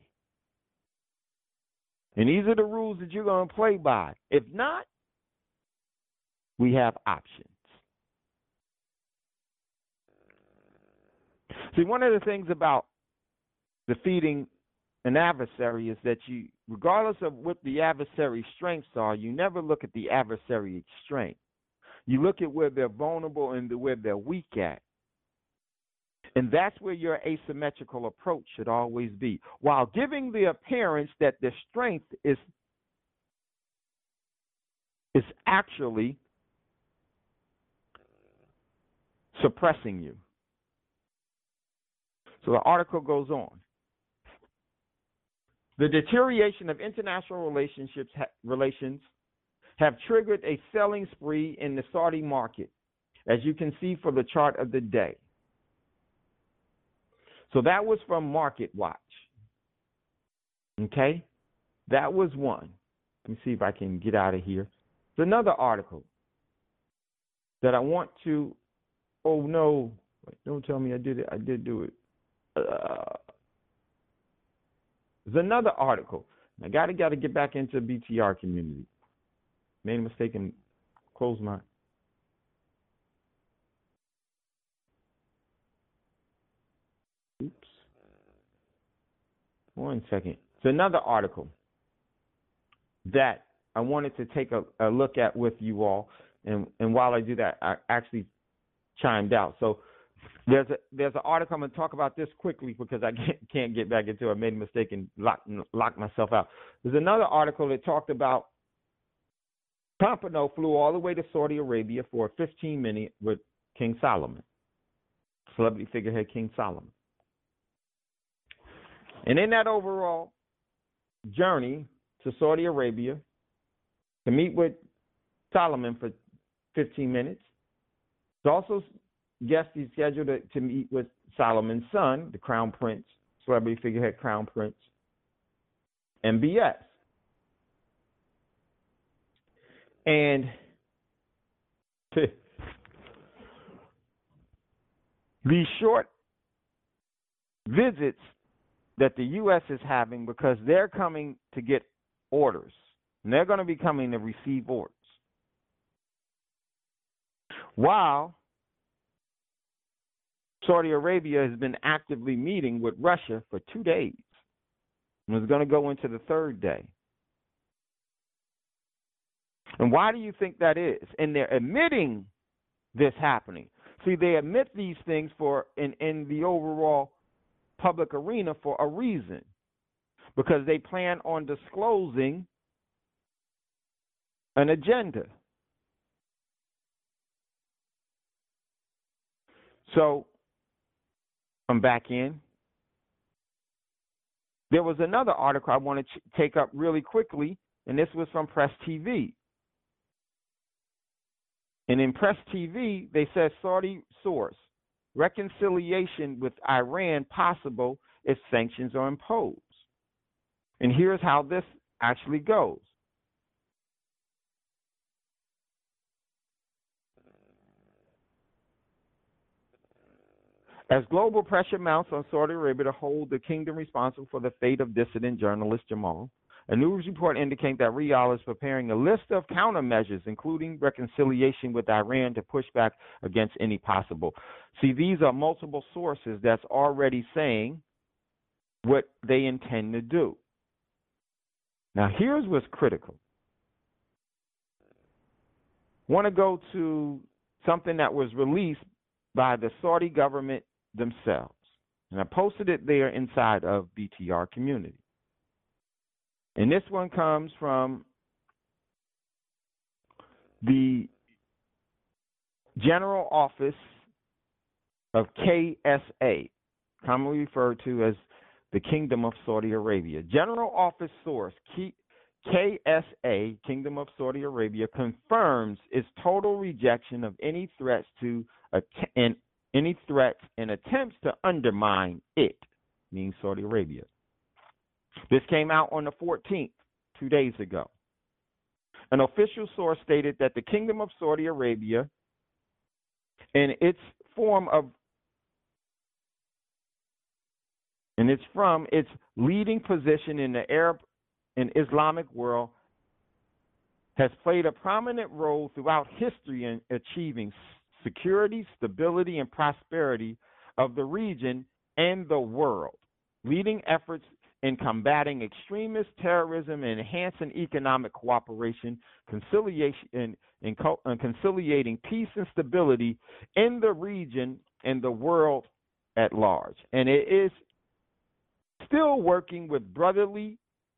And these are the rules that you're going to play by. If not, we have options. See, one of the things about defeating an adversary is that you, regardless of what the adversary's strengths are, you never look at the adversary's strength. You look at where they're vulnerable and where they're weak at. And that's where your asymmetrical approach should always be, while giving the appearance that the strength is, is actually suppressing you. So the article goes on. The deterioration of international relationships ha- relations have triggered a selling spree in the Saudi market, as you can see for the chart of the day. So that was from Market Watch. Okay? That was one. Let me see if I can get out of here. There's another article that I want to, oh no, wait, don't tell me I did it. I did do it. Uh, there's another article. I gotta gotta get back into the B T R community. Made a mistake and closed my. Oops. One second. It's another article that I wanted to take a, a look at with you all, and and while I do that, I actually chimed out. So. There's a there's an article. I'm going to talk about this quickly because I can't, can't get back into it. I made a mistake and locked, locked myself out. There's another article that talked about Pompeo flew all the way to Saudi Arabia for a fifteen minute with King Solomon, celebrity figurehead King Solomon. And in that overall journey to Saudi Arabia to meet with Solomon for fifteen minutes, it's also guest he's scheduled to, to meet with Solomon's son, the Crown Prince, celebrity figurehead Crown Prince, M B S. And these short visits that the U S is having, because they're coming to get orders, and they're going to be coming to receive orders. While Saudi Arabia has been actively meeting with Russia for two days and is going to go into the third day. And why do you think that is? And they're admitting this happening. See, they admit these things for in, in the overall public arena for a reason, because they plan on disclosing an agenda. So, I'm back in. There was another article I want to ch- take up really quickly, and this was from Press T V. And in Press T V, they said Saudi source, reconciliation with Iran possible if sanctions are imposed. And here's how this actually goes. As global pressure mounts on Saudi Arabia to hold the kingdom responsible for the fate of dissident journalist Jamal, a news report indicates that Riyadh is preparing a list of countermeasures, including reconciliation with Iran, to push back against any possible. See, these are multiple sources that's already saying what they intend to do. Now, here's what's critical. I want to go to something that was released by the Saudi government themselves. And I posted it there inside of B T R community. And this one comes from the General Office of K S A, commonly referred to as the Kingdom of Saudi Arabia. General Office source K S A, Kingdom of Saudi Arabia, confirms its total rejection of any threats to and any threats and attempts to undermine it, meaning Saudi Arabia. This came out on the fourteenth, two days ago. An official source stated that the Kingdom of Saudi Arabia, in its form of, and it's from its leading position in the Arab and Islamic world, has played a prominent role throughout history in achieving security, stability, and prosperity of the region and the world, leading efforts in combating extremist terrorism and enhancing economic cooperation, conciliation, and, and, and conciliating peace and stability in the region and the world at large. And it is still working with brotherly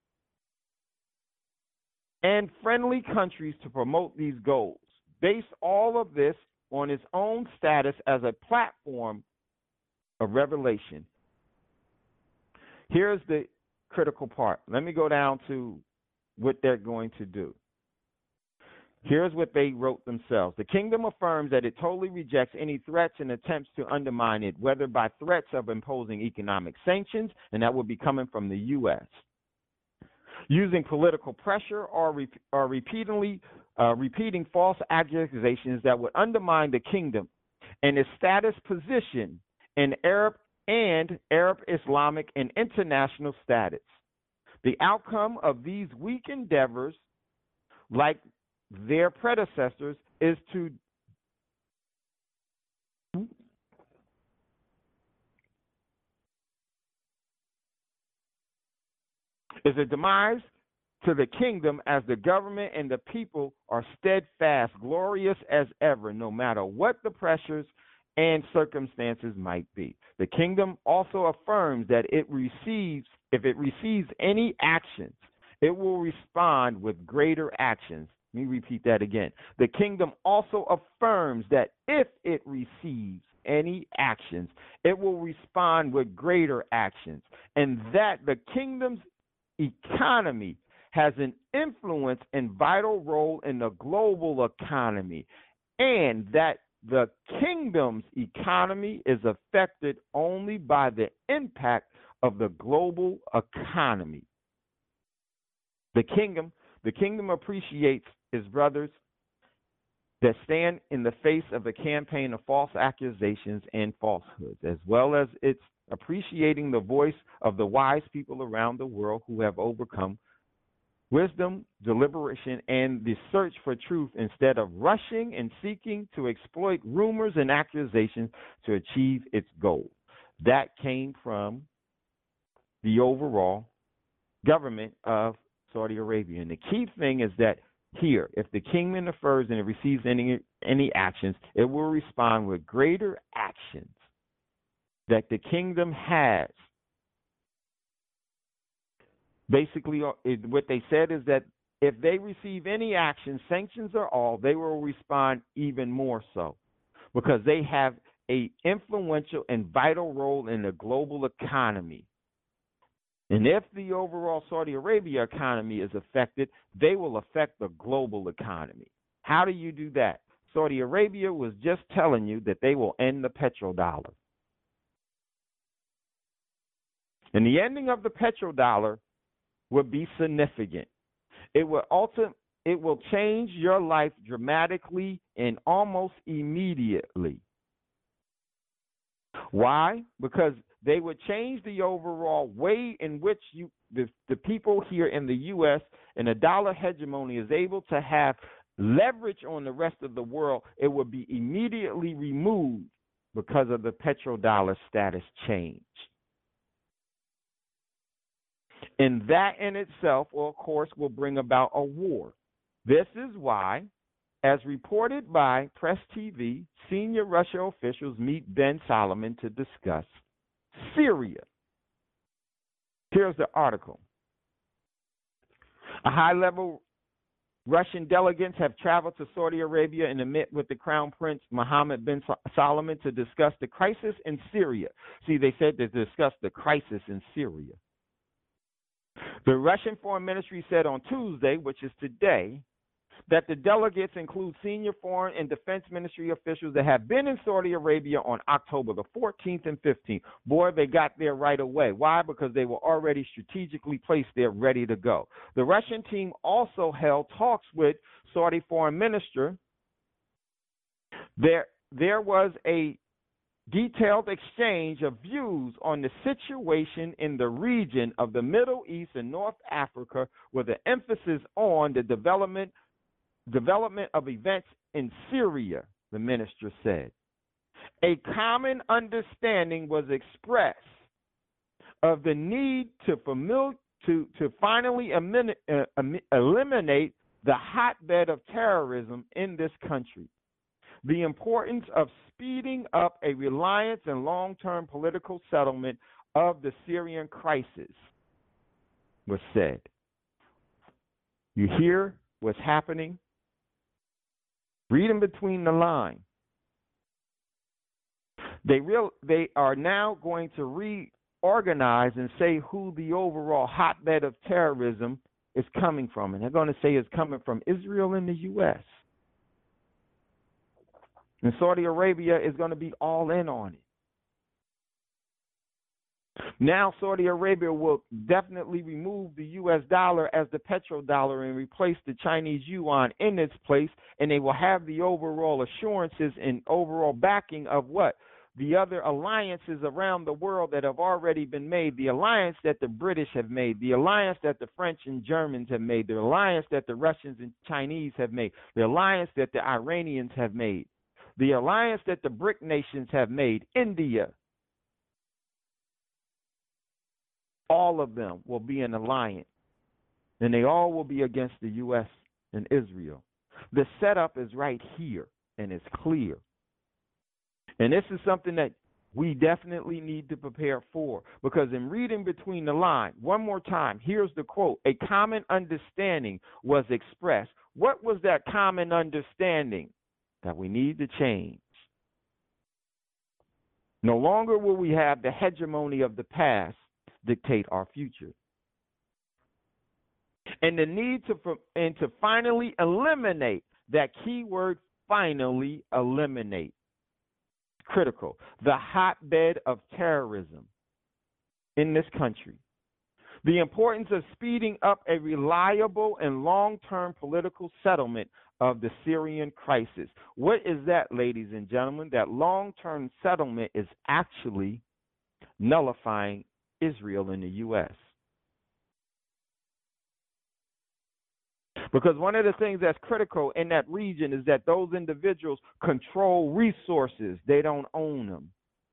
and friendly countries to promote these goals. Based all of this on its own status as a platform of revelation. Here's the critical part. Let me go down to what they're going to do. Here's what they wrote themselves. The kingdom affirms that it totally rejects any threats and attempts to undermine it, whether by threats of imposing economic sanctions, and that would be coming from the U S, using political pressure, or, re- or repeatedly uh, repeating false accusations that would undermine the kingdom and its status position in Arab and Arab Islamic and international status. The outcome of these weak endeavors, like their predecessors, is to is a demise to the kingdom, as the government and the people are steadfast, glorious as ever, no matter what the pressures and circumstances might be. The kingdom also affirms that it receives, if it receives any actions, it will respond with greater actions. Let me repeat that again. The kingdom also affirms that if it receives any actions, it will respond with greater actions, and that the kingdom's economy has an influence and vital role in the global economy, and that the kingdom's economy is affected only by the impact of the global economy. The kingdom, the kingdom appreciates its brothers that stand in the face of a campaign of false accusations and falsehoods, as well as its appreciating the voice of the wise people around the world who have overcome wisdom, deliberation, and the search for truth instead of rushing and seeking to exploit rumors and accusations to achieve its goal. That came from the overall government of Saudi Arabia. And the key thing is that here, if the kingdom defers and it receives any any actions, it will respond with greater actions that the kingdom has. Basically, what they said is that if they receive any action, sanctions or all, they will respond even more so, because they have an influential and vital role in the global economy. And if the overall Saudi Arabia economy is affected, they will affect the global economy. How do you do that? Saudi Arabia was just telling you that they will end the petrodollar. And the ending of the petrodollar would be significant. It will alter, it will change your life dramatically and almost immediately. Why? Because they would change the overall way in which you, the, the people here in the U S and the dollar hegemony is able to have leverage on the rest of the world. It would be immediately removed because of the petrodollar status change. And that in itself, well, of course, will bring about a war. This is why, as reported by Press T V, senior Russia officials meet Ben Solomon to discuss Syria. Here's the article. A high-level Russian delegates have traveled to Saudi Arabia and met with the Crown Prince Mohammed bin Salman to discuss the crisis in Syria. See, they said to discuss the crisis in Syria. The Russian Foreign Ministry said on Tuesday, which is today, that the delegates include senior foreign and defense ministry officials that have been in Saudi Arabia on October the fourteenth and fifteenth. Boy, they got there right away. Why? Because they were already strategically placed there ready to go. The Russian team also held talks with Saudi foreign minister. There, there was a detailed exchange of views on the situation in the region of the Middle East and North Africa, with an emphasis on the development development of events in Syria, the minister said. A common understanding was expressed of the need to, famil- to, to finally emin- uh, eliminate the hotbed of terrorism in this country. The importance of speeding up a reliance and long-term political settlement of the Syrian crisis was said. You hear what's happening? Reading between the lines. They real they are now going to reorganize and say who the overall hotbed of terrorism is coming from. And they're going to say it's coming from Israel and the U S. And Saudi Arabia is going to be all in on it. Now Saudi Arabia will definitely remove the U S dollar as the petrodollar and replace the Chinese yuan in its place, and they will have the overall assurances and overall backing of what? The other alliances around the world that have already been made, the alliance that the British have made, the alliance that the French and Germans have made, the alliance that the Russians and Chinese have made, the alliance that the Iranians have made, the alliance that the BRIC nations have made, India. All of them will be an alliance, and they all will be against the U S and Israel. The setup is right here, and it's clear. And this is something that we definitely need to prepare for, because in reading between the lines, one more time, here's the quote: a common understanding was expressed. What was that common understanding? That we need to change. No longer will we have the hegemony of the past dictate our future. And the need to and to finally eliminate that key word, finally eliminate. Critical. The hotbed of terrorism in this country. The importance of speeding up a reliable and long-term political settlement of the Syrian crisis. What is that, ladies and gentlemen? That long-term settlement is actually nullifying Israel and the U S. Because one of the things that's critical in that region is that those individuals control resources. They don't own them.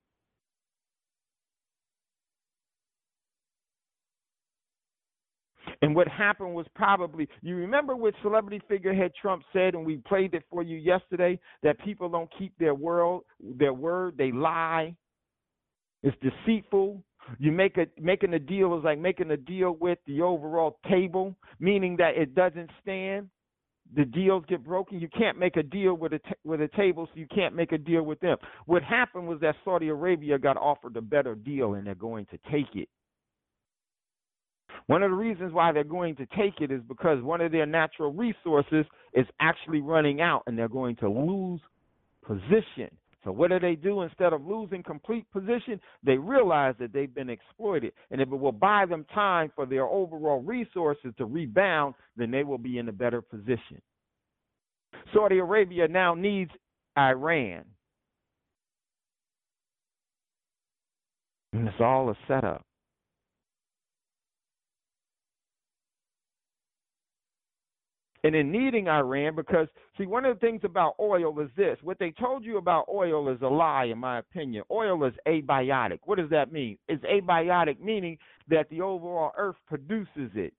And what happened was probably, you remember what celebrity figurehead Trump said, and we played it for you yesterday, that people don't keep their word, their word, they lie. It's deceitful. You make a making a deal is like making a deal with the overall table, meaning that it doesn't stand. The deals get broken. You can't make a deal with a t- with a table, so you can't make a deal with them. What happened was that Saudi Arabia got offered a better deal, and they're going to take it. One of the reasons why they're going to take it is because one of their natural resources is actually running out, and they're going to lose position. So what do they do? Instead of losing complete position, they realize that they've been exploited. And if it will buy them time for their overall resources to rebound, then they will be in a better position. Saudi Arabia now needs Iran. And it's all a setup. And in needing Iran, because, see, one of the things about oil is this. What they told you about oil is a lie, in my opinion. Oil is abiotic. What does that mean? It's abiotic, meaning that the overall earth produces it.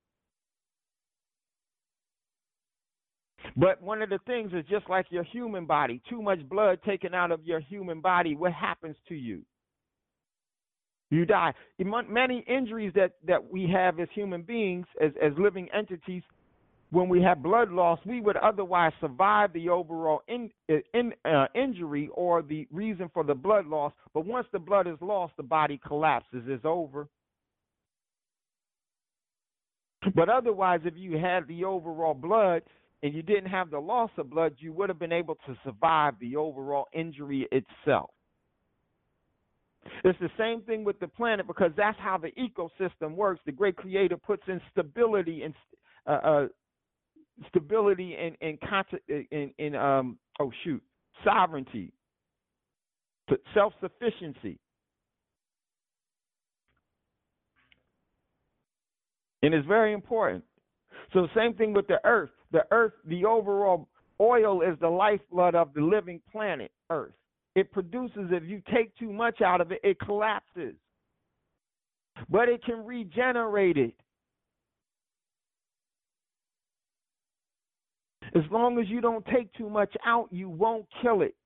But one of the things is just like your human body. Too much blood taken out of your human body, what happens to you? You die. Many injuries that, that we have as human beings, as, as living entities, when we have blood loss, we would otherwise survive the overall in, in, uh, injury or the reason for the blood loss. But once the blood is lost, the body collapses. It's over. But otherwise, if you had the overall blood and you didn't have the loss of blood, you would have been able to survive the overall injury itself. It's the same thing with the planet, because that's how the ecosystem works. The great creator puts in stability and uh, uh, stability and in, in, in, in um oh shoot sovereignty, self-sufficiency. And it's very important. So the same thing with the earth. The earth, the overall oil is the lifeblood of the living planet Earth. It produces, if you take too much out of it, it collapses. But it can regenerate it. As long as you don't take too much out, you won't kill it.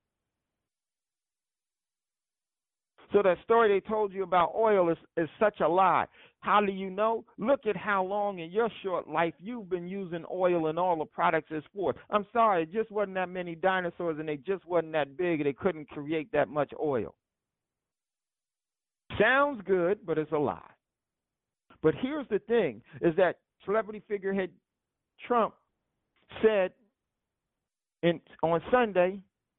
So that story they told you about oil is, is such a lie. How do you know? Look at how long in your short life you've been using oil and all the products it's for. I'm sorry, it just wasn't that many dinosaurs and they just wasn't that big and they couldn't create that much oil. Sounds good, but it's a lie. But here's the thing, is that celebrity figurehead Trump said in, on Sunday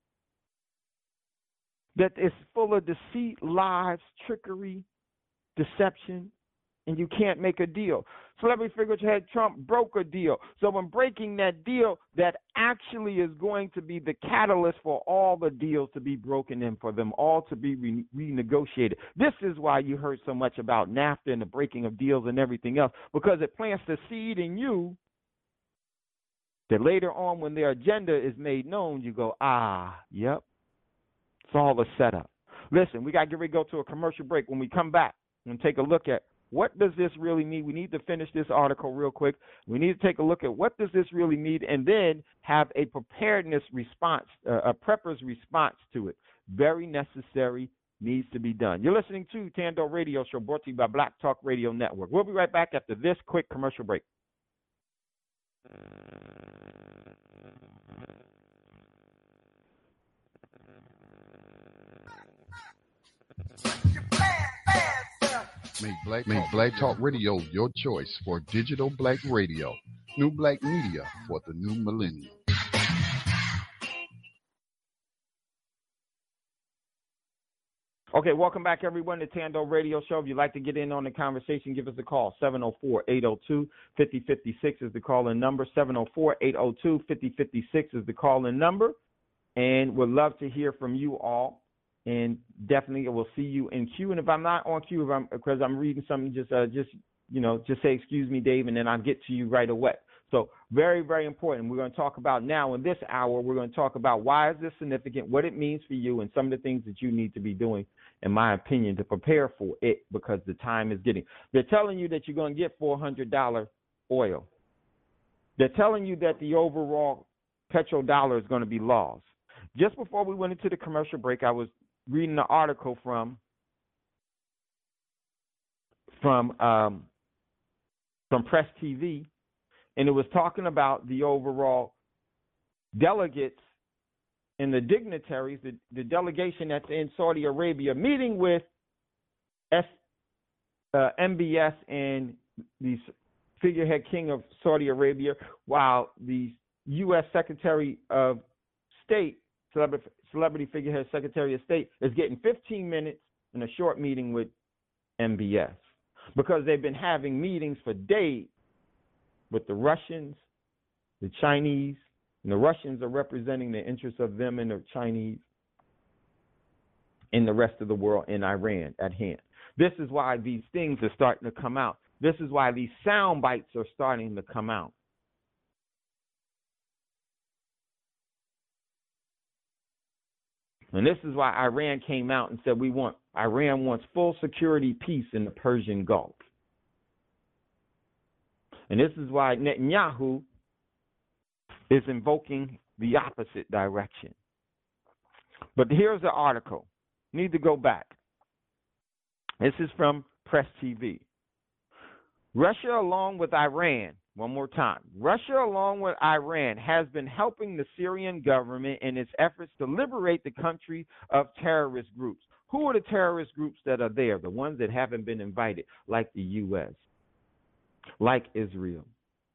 that it's full of deceit, lies, trickery, deception, and you can't make a deal. Celebrity figurehead Trump broke a deal. So when breaking that deal, that actually is going to be the catalyst for all the deals to be broken in, for them all to be re- renegotiated. This is why you heard so much about NAFTA and the breaking of deals and everything else, because it plants the seed in you that later on when their agenda is made known, you go, ah, yep, it's all a setup. Listen, we got to get ready to go to a commercial break. When we come back and take a look at what does this really mean? We need to finish this article real quick. We need to take a look at what does this really mean, and then have a preparedness response, uh, a prepper's response to it. Very necessary, needs to be done. You're listening to Tando Radio Show, brought to you by Black Talk Radio Network. We'll be right back after this quick commercial break. Make Black, Make Black Talk Radio your choice for digital black radio. New black media for the new millennium. Okay, welcome back, everyone, to Tando Radio Show. If you'd like to get in on the conversation, give us a call. seven oh four, eight oh two, five oh five six is the call-in number. seven oh four, eight oh two, five oh five six is the call-in number. And we'd love to hear from you all. And definitely we'll see you in queue. And if I'm not on queue, if I'm, because I'm reading something, just, uh, just you know, just say, excuse me, Dave, and then I'll get to you right away. So very, very important. We're going to talk about now in this hour, we're going to talk about why is this significant, what it means for you, and some of the things that you need to be doing, in my opinion, to prepare for it, because the time is getting. They're telling you that you're going to get four hundred dollars oil. They're telling you that the overall petrodollar is going to be lost. Just before we went into the commercial break, I was reading an article from from um, from Press T V, and it was talking about the overall delegates and the dignitaries, the, the delegation that's in Saudi Arabia, meeting with S, uh, M B S and the figurehead king of Saudi Arabia, while the U S Secretary of State celebrity, celebrity figurehead Secretary of State, is getting fifteen minutes in a short meeting with M B S because they've been having meetings for days with the Russians, the Chinese, and the Russians are representing the interests of them and the Chinese and the rest of the world in Iran at hand. This is why these things are starting to come out. This is why these sound bites are starting to come out. And this is why Iran came out and said we want Iran wants full security peace in the Persian Gulf. And this is why Netanyahu is invoking the opposite direction. But here's the article. Need to go back. This is from Press T V. Russia, along with Iran, one more time. Russia, along with Iran, has been helping the Syrian government in its efforts to liberate the country of terrorist groups. Who are the terrorist groups that are there? The ones that haven't been invited, like the U S, like Israel.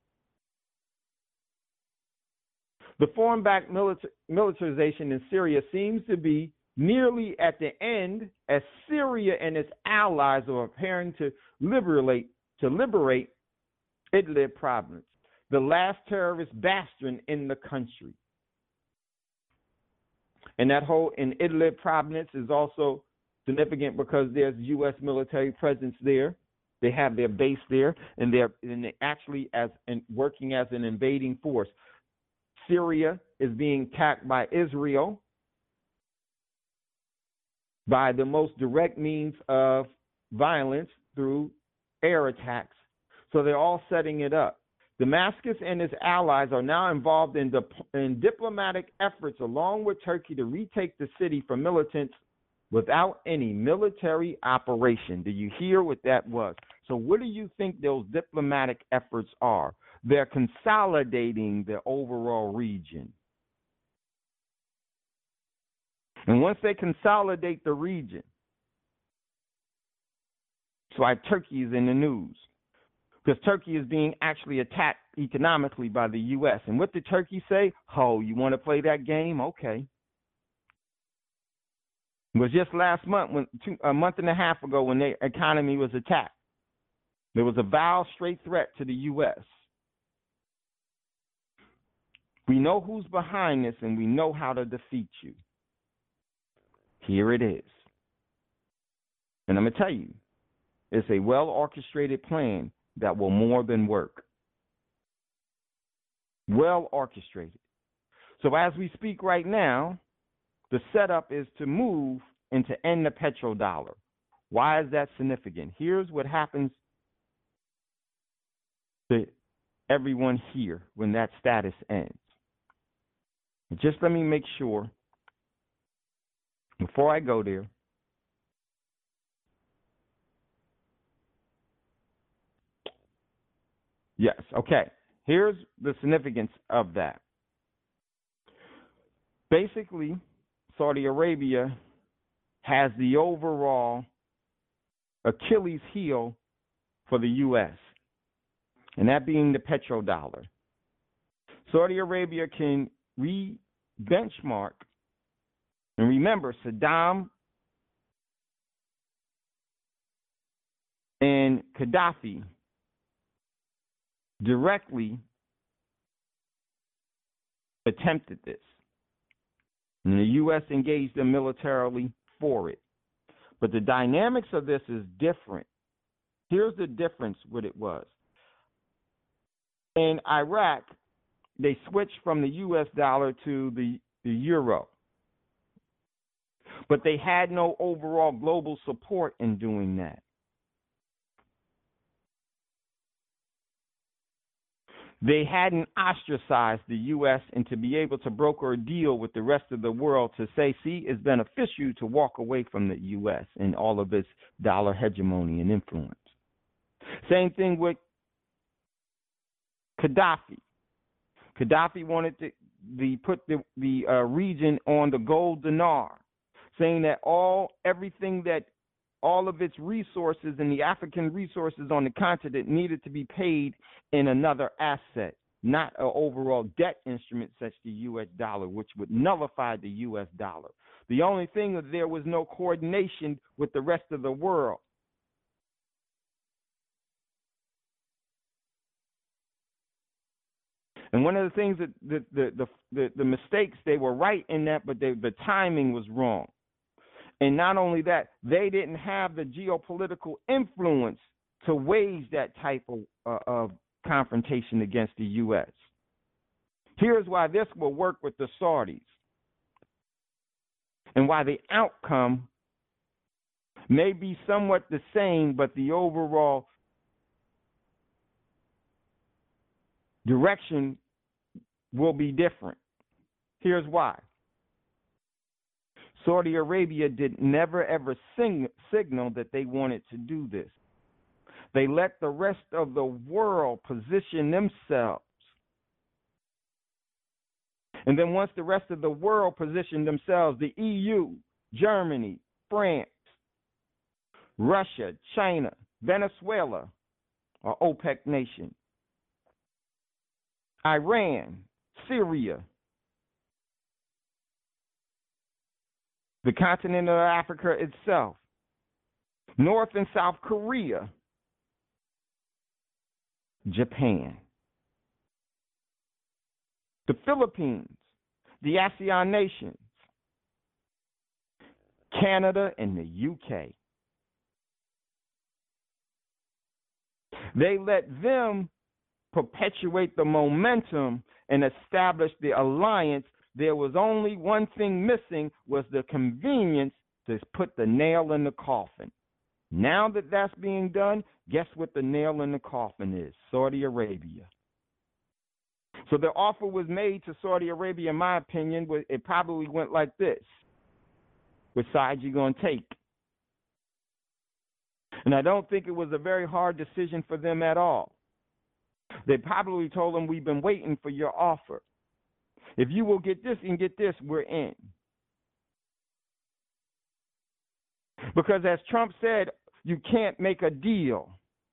The foreign-backed militar- militarization in Syria seems to be nearly at the end as Syria and its allies are preparing to liberate to liberate Idlib province, the last terrorist bastion in the country. And that whole in Idlib province is also significant because there's U S military presence there. They have their base there, and they're, and they're actually as and working as an invading force. Syria is being attacked by Israel by the most direct means of violence through air attacks. So they're all setting it up. Damascus and its allies are now involved in, dip- in diplomatic efforts along with Turkey to retake the city from militants without any military operation. Do you hear what that was? So what do you think those diplomatic efforts are? They're consolidating the overall region. And once they consolidate the region, that's why Turkey is in the news. Because Turkey is being actually attacked economically by the U S. And what did Turkey say? Oh, you want to play that game? Okay. It was just last month, when two, a month and a half ago, when their economy was attacked. There was a vile, straight threat to the U S. We know who's behind this, and we know how to defeat you. Here it is. And I'm going to tell you, it's a well-orchestrated plan that will more than work. Well-orchestrated. So as we speak right now, the setup is to move and to end the petrodollar. Why is that significant? Here's what happens to everyone here when that status ends. Just let me make sure, before I go there, yes, okay. Here's the significance of that. Basically, Saudi Arabia has the overall Achilles heel for the U S, and that being the petrodollar. Saudi Arabia can re-benchmark, and remember, Saddam and Gaddafi directly attempted this. And the U S engaged them militarily for it. But the dynamics of this is different. Here's the difference what it was. In Iraq, they switched from the U S dollar to the, the euro. But they had no overall global support in doing that. They hadn't ostracized the U S and to be able to broker a deal with the rest of the world to say, see, it's beneficial to walk away from the U S and all of its dollar hegemony and influence. Same thing with Gaddafi. Gaddafi wanted to the, put the, the uh, region on the gold dinar, saying that all everything that all of its resources and the African resources on the continent needed to be paid in another asset, not an overall debt instrument such as the U S dollar, which would nullify the U S dollar. The only thing is there was no coordination with the rest of the world. And one of the things that the the the, the, the mistakes, they were right in that, but they, the timing was wrong. And not only that, they didn't have the geopolitical influence to wage that type of, uh, of confrontation against the U S. Here's why this will work with the Saudis and why the outcome may be somewhat the same, but the overall direction will be different. Here's why. Saudi Arabia did never ever sing, signal that they wanted to do this. They let the rest of the world position themselves. And then once the rest of the world positioned themselves, the E U, Germany, France, Russia, China, Venezuela, or OPEC nation, Iran, Syria, the continent of Africa itself, North and South Korea, Japan, the Philippines, the ASEAN nations, Canada, and the U K. They let them perpetuate the momentum and establish the alliance. There was only one thing missing, was the convenience to put the nail in the coffin. Now that that's being done, guess what the nail in the coffin is? Saudi Arabia. So the offer was made to Saudi Arabia, in my opinion. It probably went like this. Which side you going to take? And I don't think it was a very hard decision for them at all. They probably told them, we've been waiting for your offer. If you will get this and get this, we're in. Because as Trump said, you can't make a deal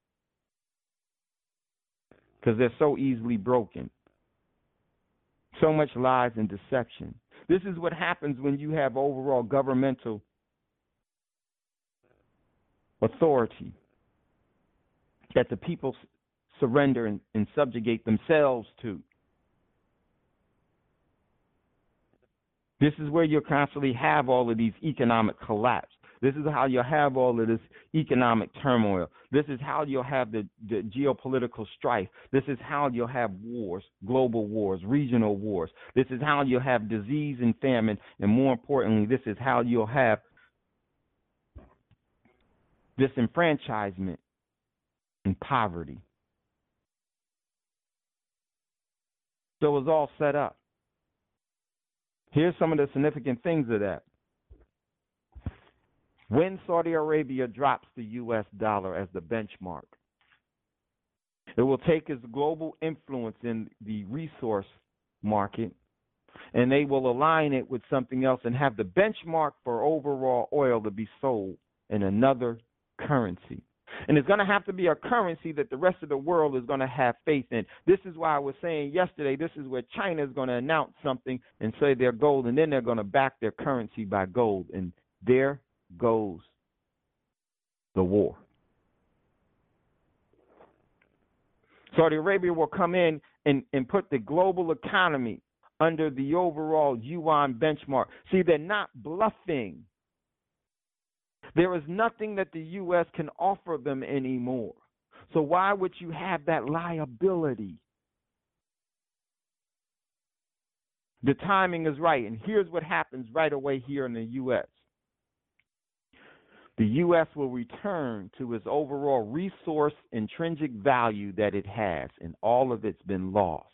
because they're so easily broken. So much lies and deception. This is what happens when you have overall governmental authority that the people surrender and, and subjugate themselves to. This is where you'll constantly have all of these economic collapse. This is how you'll have all of this economic turmoil. This is how you'll have the, the geopolitical strife. This is how you'll have wars, global wars, regional wars. This is how you'll have disease and famine. And more importantly, this is how you'll have disenfranchisement and poverty. So it was all set up. Here's some of the significant things of that. When Saudi Arabia drops the U S dollar as the benchmark, it will take its global influence in the resource market, and they will align it with something else and have the benchmark for overall oil to be sold in another currency. And it's going to have to be a currency that the rest of the world is going to have faith in. This is why I was saying yesterday, this is where China is going to announce something and say they're gold, and then they're going to back their currency by gold. And there goes the war. Saudi Arabia will come in and, and put the global economy under the overall yuan benchmark. See, they're not bluffing. There is nothing that the U S can offer them anymore. So why would you have that liability? The timing is right, and here's what happens right away here in the U S. The U S will return to its overall resource intrinsic value that it has, and all of it's been lost.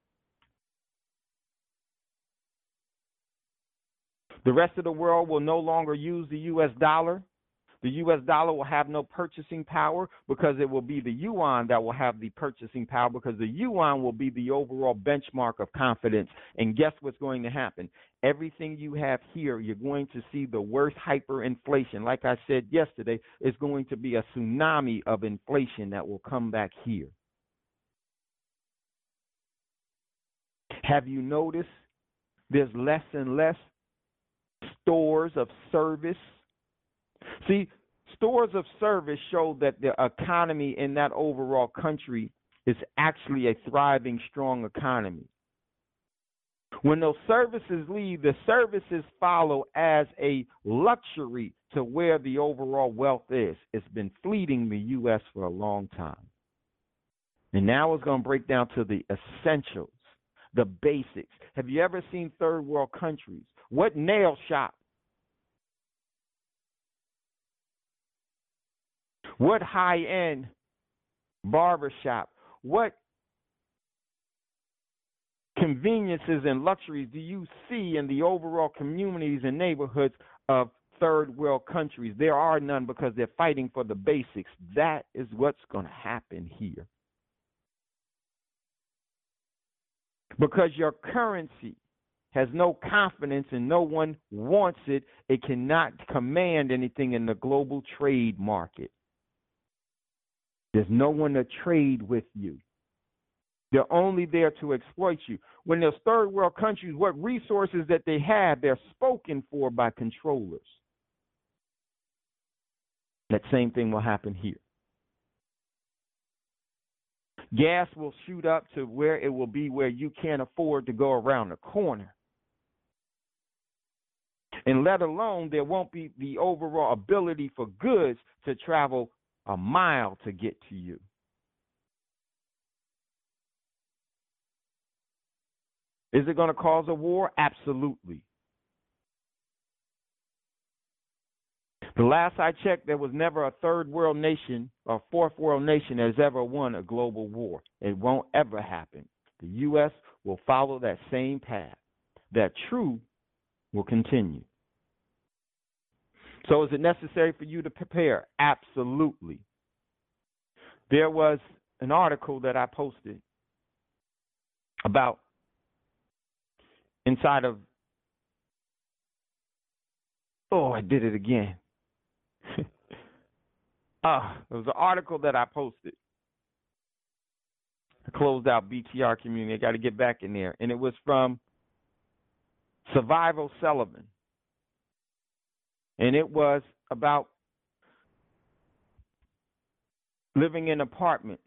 The rest of the world will no longer use the U S dollar. The U S dollar will have no purchasing power because it will be the yuan that will have the purchasing power, because the yuan will be the overall benchmark of confidence. And guess what's going to happen? Everything you have here, you're going to see the worst hyperinflation. Like I said yesterday, it's going to be a tsunami of inflation that will come back here. Have you noticed there's less and less stores of service? See, stores of service show that the economy in that overall country is actually a thriving, strong economy. When those services leave, the services follow as a luxury to where the overall wealth is. It's been fleeting the U S for a long time. And now it's going to break down to the essentials, the basics. Have you ever seen third world countries? What nail shop? What high-end barber shop? What conveniences and luxuries do you see in the overall communities and neighborhoods of third world countries? There are none because they're fighting for the basics. That is what's going to happen here. Because your currency has no confidence and no one wants it, it cannot command anything in the global trade market. There's no one to trade with you. They're only there to exploit you. When there's third world countries, what resources that they have, they're spoken for by controllers. That same thing will happen here. Gas will shoot up to where it will be where you can't afford to go around the corner. And let alone there won't be the overall ability for goods to travel a mile to get to you. Is it going to cause a war? Absolutely. The last I checked, there was never a third world nation or fourth world nation that has ever won a global war. It won't ever happen. The U S will follow that same path. That true will continue. So is it necessary for you to prepare? Absolutely. There was an article that I posted about inside of, oh, I did it again. uh, it was an article that I posted. I closed out B T R community. I got to get back in there. And it was from Survival Sullivan. And it was about living in an apartment,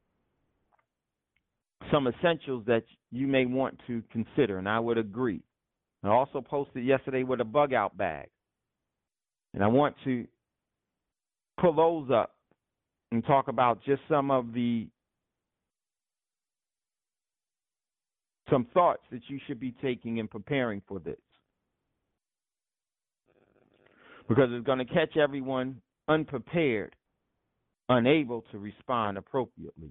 some essentials that you may want to consider, and I would agree. I also posted yesterday with a bug out bag. And I want to pull those up and talk about just some of the some thoughts that you should be taking and preparing for this. Because it's going to catch everyone unprepared, unable to respond appropriately.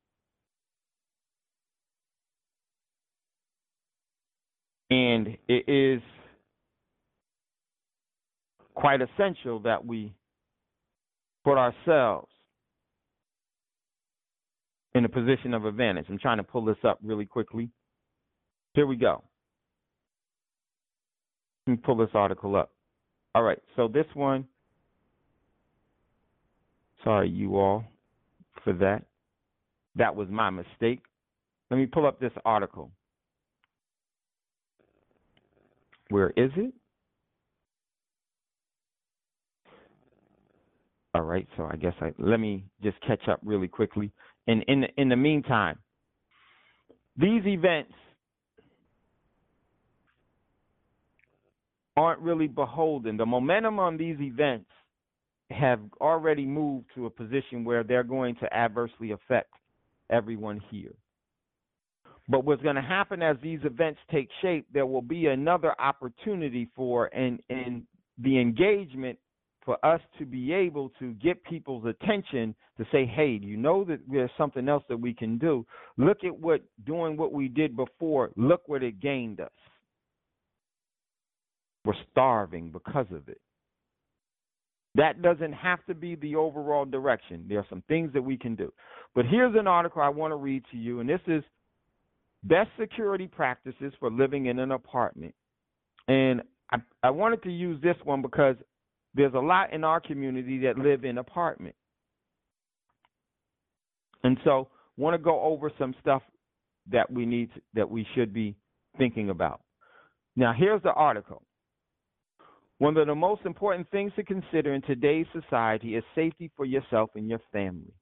And it is quite essential that we put ourselves in a position of advantage. I'm trying to pull this up really quickly. Here we go. Let me pull this article up. All right, so this one, sorry you all for that. That was my mistake. Let me pull up this article. Where is it? All right, so I guess I let me just catch up really quickly. And in the, in the meantime, these events aren't really beholden. The momentum on these events have already moved to a position where they're going to adversely affect everyone here. But what's going to happen as these events take shape, there will be another opportunity for and and the engagement for us to be able to get people's attention to say, hey, do you know that there's something else that we can do? Look at what doing what we did before, look what it gained us. We're starving because of it. That doesn't have to be the overall direction. There are some things that we can do. But here's an article I want to read to you, and this is Best Security Practices for Living in an Apartment. And I, I wanted to use this one because there's a lot in our community that live in apartments. And so I want to go over some stuff that we need, to, that we should be thinking about. Now, here's the article. One of the most important things to consider in today's society is safety for yourself and your family.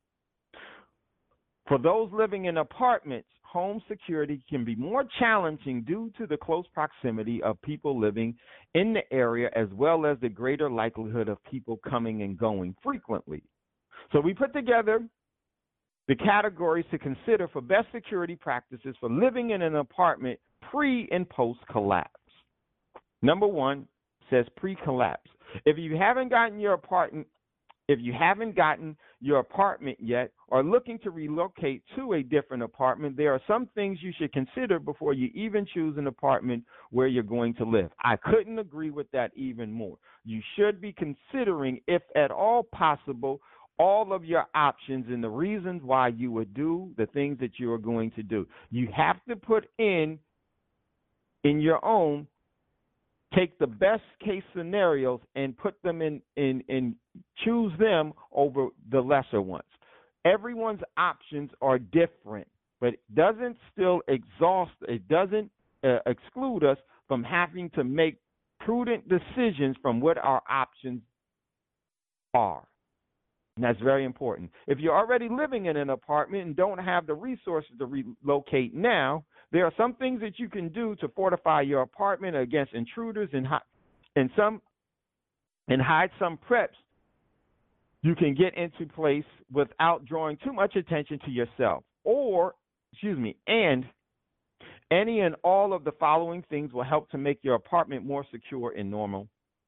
For those living in apartments, home security can be more challenging due to the close proximity of people living in the area, as well as the greater likelihood of people coming and going frequently. So we put together the categories to consider for best security practices for living in an apartment pre and post collapse. Number one says pre-collapse. If you haven't gotten your apartment, if you haven't gotten your apartment yet or looking to relocate to a different apartment, there are some things you should consider before you even choose an apartment where you're going to live. I couldn't agree with that even more. You should be considering, if at all possible, all of your options and the reasons why you would do the things that you are going to do. You have to put in, in your own, take the best case scenarios and put them in, in, in choose them over the lesser ones. Everyone's options are different, but it doesn't still exhaust, it doesn't uh, exclude us from having to make prudent decisions from what our options are. And that's very important. If you're already living in an apartment and don't have the resources to relocate now, there are some things that you can do to fortify your apartment against intruders and hi- and some and hide some preps you can get into place without drawing too much attention to yourself. Or, excuse me, and any and all of the following things will help to make your apartment more secure in normal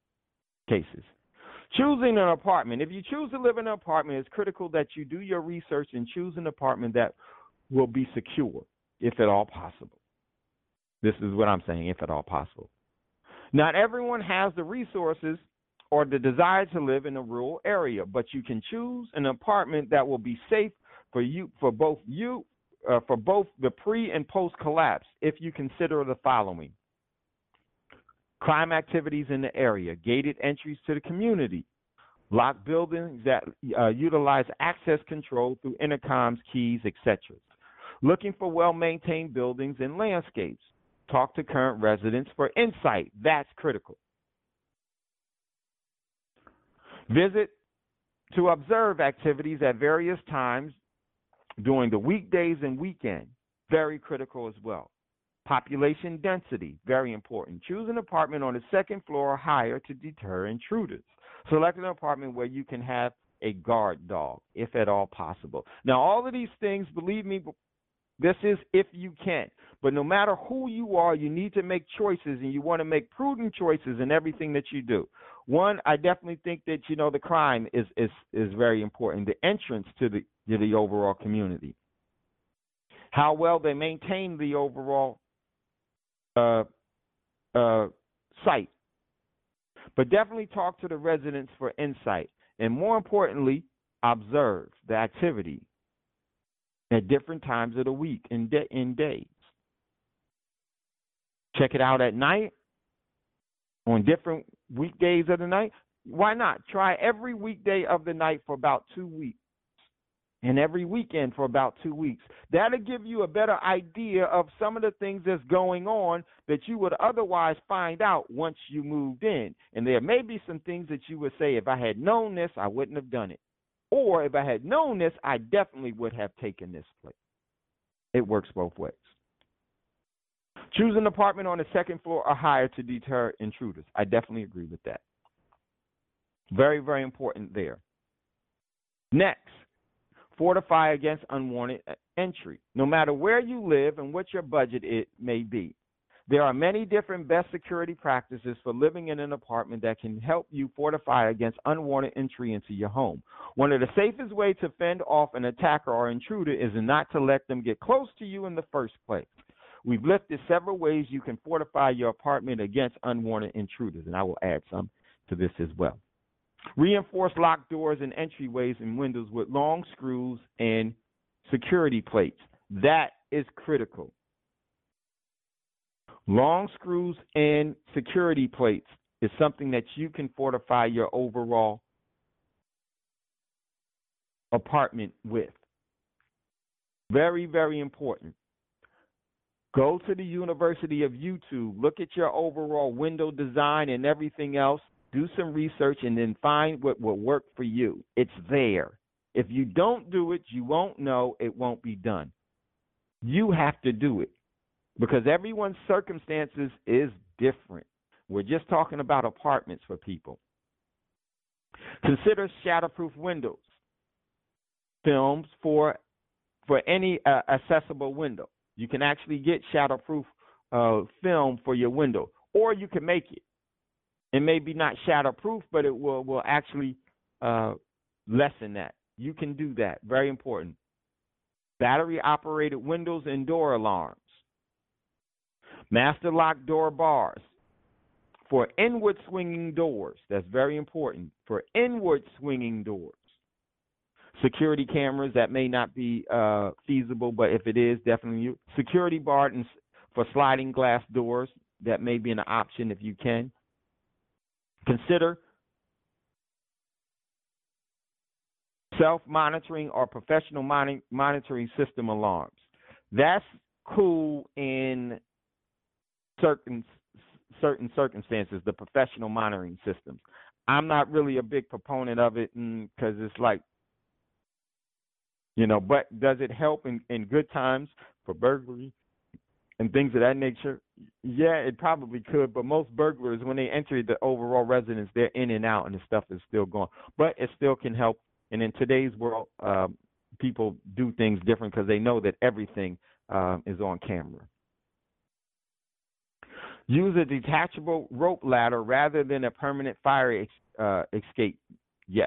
cases. Choosing an apartment. If you choose to live in an apartment, it's critical that you do your research and choose an apartment that will be secure, if at all possible. This is what I'm saying, if at all possible. Not everyone has the resources or the desire to live in a rural area, but you can choose an apartment that will be safe for you, for both you, uh, for both the pre and post collapse. If you consider the following: crime activities in the area, gated entries to the community, locked buildings that uh, utilize access control through intercoms, keys, et cetera. Looking for well-maintained buildings and landscapes. Talk to current residents for insight. That's critical. Visit to observe activities at various times during the weekdays and weekend. Very critical as well. Population density, very important. Choose an apartment on the second floor or higher to deter intruders. Select an apartment where you can have a guard dog, if at all possible. Now, all of these things, believe me, this is if you can. But no matter who you are, you need to make choices, and you want to make prudent choices in everything that you do. One, I definitely think that, you know, the crime is is, is very important, the entrance to the, to the overall community. How well they maintain the overall Uh, uh, site. But definitely talk to the residents for insight. And more importantly, observe the activity at different times of the week and de- in days. Check it out at night, on different weekdays of the night. Why not? Try every weekday of the night for about two weeks. And every weekend for about two weeks. That'll give you a better idea of some of the things that's going on that you would otherwise find out once you moved in. And there may be some things that you would say, if I had known this, I wouldn't have done it. Or if I had known this, I definitely would have taken this place. It works both ways. Choose an apartment on the second floor or higher to deter intruders. I definitely agree with that. Very, very important there. Next. Fortify against unwanted entry. No matter where you live and what your budget it may be, there are many different best security practices for living in an apartment that can help you fortify against unwanted entry into your home. One of the safest ways to fend off an attacker or intruder is not to let them get close to you in the first place. We've listed several ways you can fortify your apartment against unwanted intruders, and I will add some to this as well. Reinforce locked doors and entryways and windows with long screws and security plates. That is critical. Long screws and security plates is something that you can fortify your overall apartment with. Very, very important. Go to the University of YouTube. Look at your overall window design and everything else. Do some research and then find what will work for you. It's there. If you don't do it, you won't know. It won't be done. You have to do it because everyone's circumstances is different. We're just talking about apartments for people. Consider shatterproof windows, films for for any uh, accessible window. You can actually get shatterproof uh, film for your window, or you can make it. It may be not shatterproof, but it will, will actually uh, lessen that. You can do that. Very important. Battery-operated windows and door alarms. Master lock door bars. For inward swinging doors. That's very important. For inward swinging doors. Security cameras, that may not be uh, feasible, but if it is, definitely you. Security bars for sliding glass doors. That may be an option if you can. Consider self-monitoring or professional mon- monitoring system alarms. That's cool in certain certain circumstances, the professional monitoring systems. I'm not really a big proponent of it because it's like, you know, but does it help in, in good times for burglary and things of that nature? Yeah, it probably could, but most burglars, when they enter the overall residence, they're in and out and the stuff is still going. But it still can help. And in today's world, uh, people do things different because they know that everything uh, is on camera. Use a detachable rope ladder rather than a permanent fire ex- uh, escape. Yes.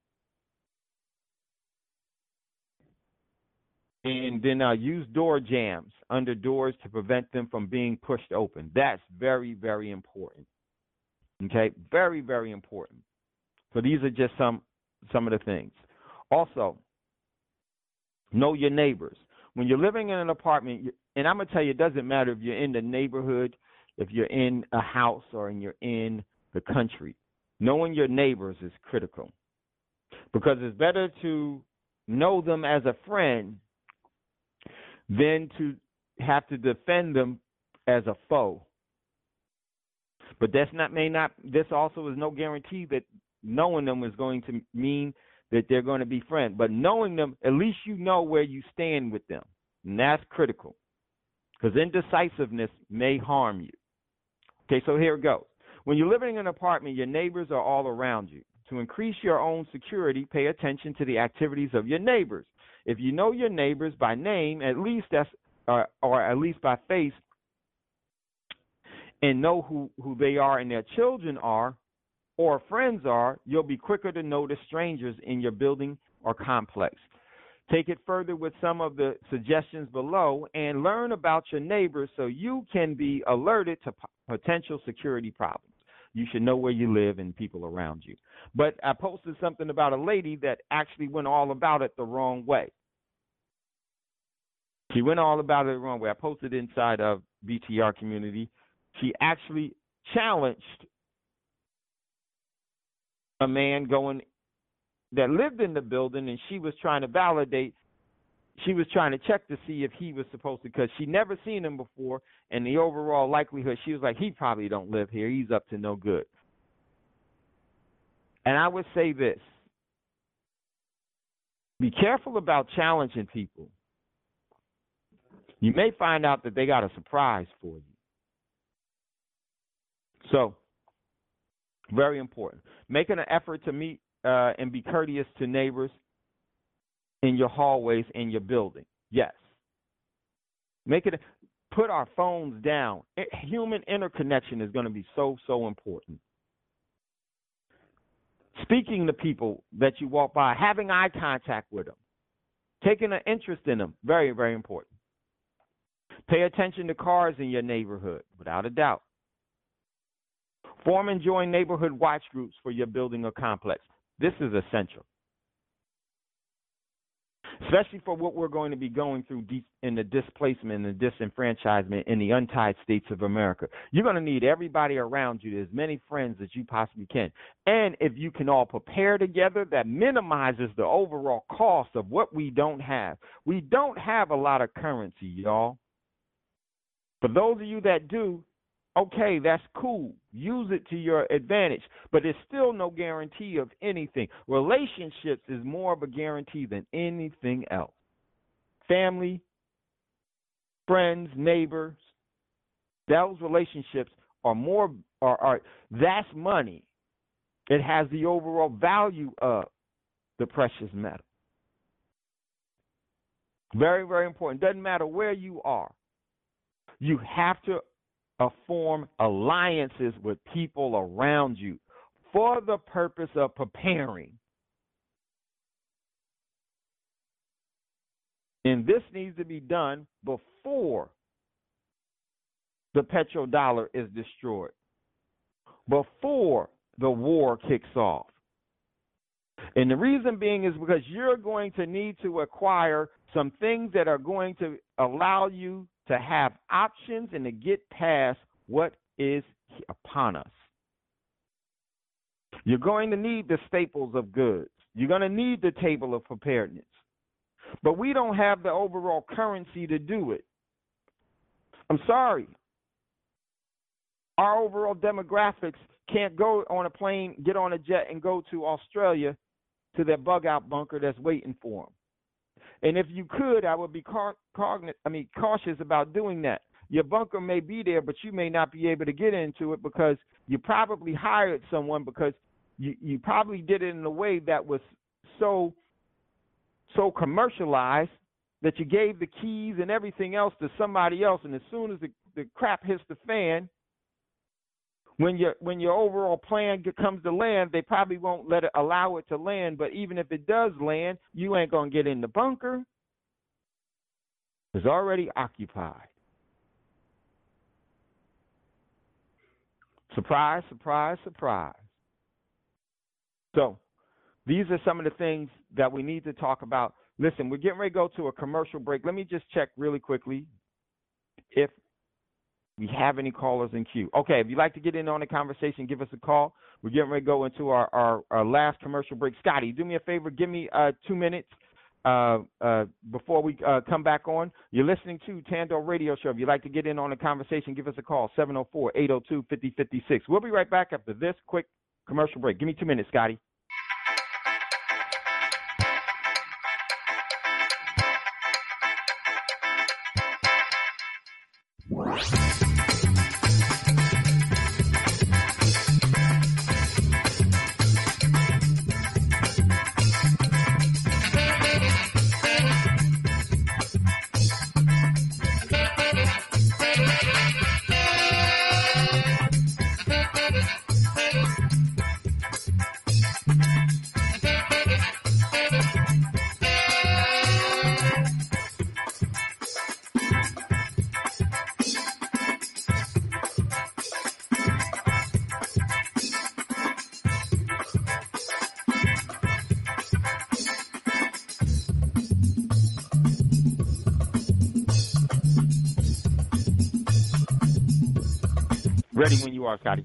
And then uh, use door jams under doors to prevent them from being pushed open. That's very, very important. Okay, very, very important. So these are just some some of the things. Also, know your neighbors. When you're living in an apartment, and I'm going to tell you, it doesn't matter if you're in the neighborhood, if you're in a house, or you're in the country. Knowing your neighbors is critical because it's better to know them as a friend than to have to defend them as a foe. But that's not may not. This also is no guarantee that knowing them is going to mean that they're going to be friends. But knowing them, at least you know where you stand with them, and that's critical because indecisiveness may harm you. Okay, so here it goes. When you're living in an apartment, your neighbors are all around you. To increase your own security, pay attention to the activities of your neighbors. If you know your neighbors by name, at least that's, or, or at least by face, and know who, who they are and their children are, or friends are, you'll be quicker to notice strangers in your building or complex. Take it further with some of the suggestions below and learn about your neighbors so you can be alerted to p- potential security problems. You should know where you live and people around you. But I posted something about a lady that actually went all about it the wrong way. She went all about it the wrong way. I posted inside of B T R community. She actually challenged a man going that lived in the building, and she was trying to validate. She was trying to check to see if he was supposed to, because she never seen him before, and the overall likelihood, she was like, he probably don't live here. He's up to no good. And I would say this. Be careful about challenging people. You may find out that they got a surprise for you. So, very important. Making an effort to meet uh, and be courteous to neighbors in your hallways in your building. Yes. Make it. Put our phones down. It, human interconnection is going to be so, so important. Speaking to people that you walk by, having eye contact with them, taking an interest in them, very, very important. Pay attention to cars in your neighborhood, without a doubt. Form and join neighborhood watch groups for your building or complex. This is essential, especially for what we're going to be going through in the displacement and the disenfranchisement in the untied states of America. You're going to need everybody around you, as many friends as you possibly can. And if you can all prepare together, that minimizes the overall cost of what we don't have. We don't have a lot of currency, y'all. For those of you that do, okay, that's cool. Use it to your advantage. But there's still no guarantee of anything. Relationships is more of a guarantee than anything else. Family, friends, neighbors, those relationships are more, are, are that's money. It has the overall value of the precious metal. Very, very important. Doesn't matter where you are. You have to uh, form alliances with people around you for the purpose of preparing. And this needs to be done before the petrodollar is destroyed, before the war kicks off. And the reason being is because you're going to need to acquire some things that are going to allow you to have options and to get past what is upon us. You're going to need the staples of goods. You're going to need the table of preparedness. But we don't have the overall currency to do it. I'm sorry. Our overall demographics can't go on a plane, get on a jet, and go to Australia to their bug-out bunker that's waiting for them. And if you could, I would be cogn- I mean, cautious about doing that. Your bunker may be there, but you may not be able to get into it because you probably hired someone because you, you probably did it in a way that was so so commercialized that you gave the keys and everything else to somebody else. And as soon as the, the crap hits the fan, When your when your overall plan comes to land, they probably won't let it allow it to land. But even if it does land, you ain't gonna get in the bunker. It's already occupied. Surprise, surprise, surprise. So these are some of the things that we need to talk about. Listen, we're getting ready to go to a commercial break. Let me just check really quickly if we have any callers in queue. Okay, if you'd like to get in on the conversation, give us a call. We're getting ready to go into our, our, our last commercial break. Scotty, do me a favor. Give me uh, two minutes uh, uh, before we uh, come back on. You're listening to Tando Radio Show. If you'd like to get in on the conversation, give us a call, seven oh four, eight oh two, five oh five six. We'll be right back after this quick commercial break. Give me two minutes, Scotty. Ready when you are, Scotty.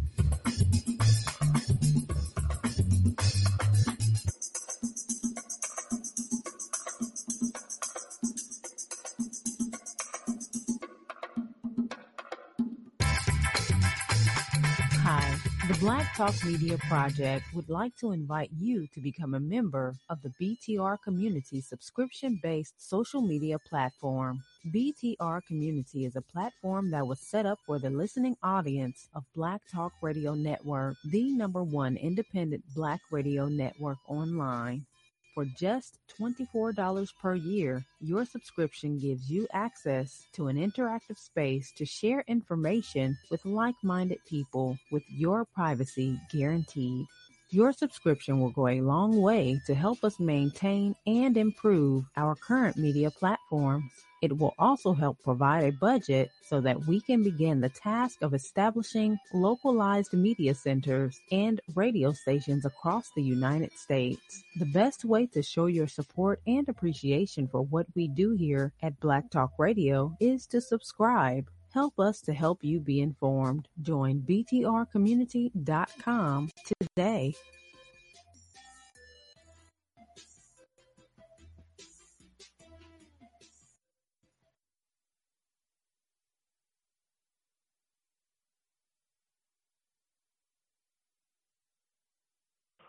Hi, the Black Talk Media Project would like to invite you to become a member of the B T R Community subscription-based social media platform. B T R Community is a platform that was set up for the listening audience of Black Talk Radio Network, the number one independent Black radio network online. For just twenty-four dollars per year, your subscription gives you access to an interactive space to share information with like-minded people with your privacy guaranteed. Your subscription will go a long way to help us maintain and improve our current media platforms. It will also help provide a budget so that we can begin the task of establishing localized media centers and radio stations across the United States. The best way to show your support and appreciation for what we do here at Black Talk Radio is to subscribe. Help us to help you be informed. Join B T R community dot com today.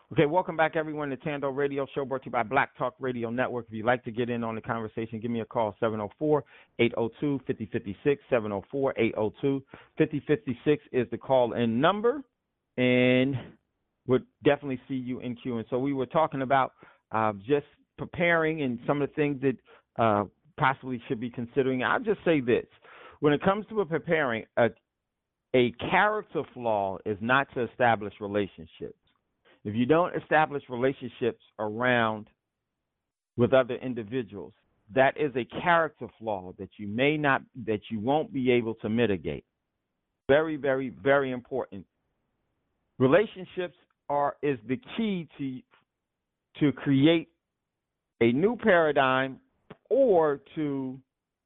Okay, welcome back, everyone, to Tando Radio Show, brought to you by Black Talk Radio Network. If you'd like to get in on the conversation, give me a call, seven oh four, eight oh two, five oh five six, seven oh four, eight oh two, five oh five six is the call-in number, and we'll definitely see you in queue. And so we were talking about uh, just preparing and some of the things that uh, possibly should be considering. I'll just say this. When it comes to preparing, a, a character flaw is not to establish relationships. If you don't establish relationships around with other individuals, that is a character flaw that you may not, that you won't be able to mitigate. Very, very, very important. Relationships are is the key to to create a new paradigm, or to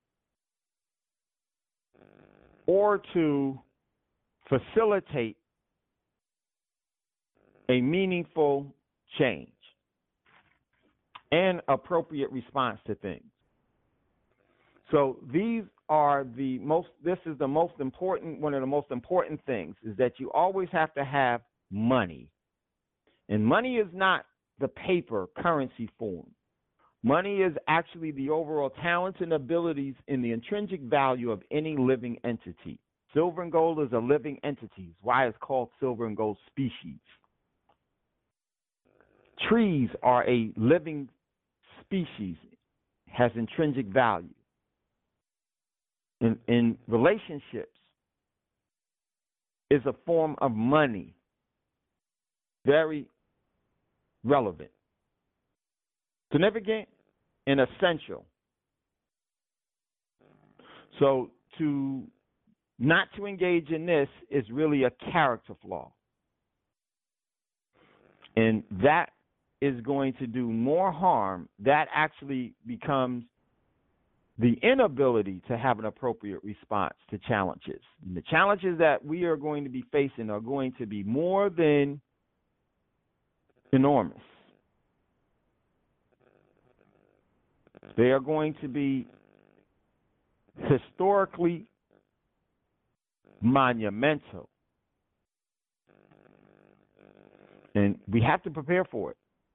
or to facilitate a meaningful change and appropriate response to things. So these are the most, this is the most important, one of the most important things is that you always have to have money. And money is not the paper currency form. Money is actually the overall talents and abilities in the intrinsic value of any living entity. Silver and gold is a living entity. It's why it's called silver and gold species. Trees are a living species, has intrinsic value. In, in relationships is a form of money, very relevant, significant, and essential. So to not to engage in this is really a character flaw. And that is going to do more harm. That actually becomes the inability to have an appropriate response to challenges. And the challenges that we are going to be facing are going to be more than enormous. They are going to be historically monumental. And we have to prepare for it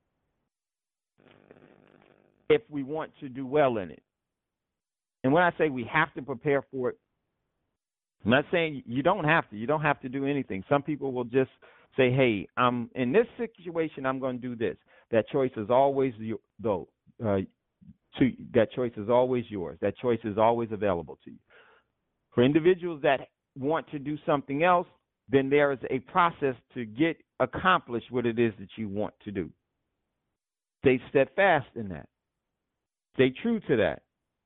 if we want to do well in it. And when I say we have to prepare for it, I'm not saying you don't have to. You don't have to do anything. Some people will just say, hey, I'm in this situation, I'm going to do this. That choice is always, though, uh, to, that choice is always yours. That choice is always available to you. For individuals that want to do something else, then there is a process to get accomplished what it is that you want to do. Stay steadfast in that. Stay true to that.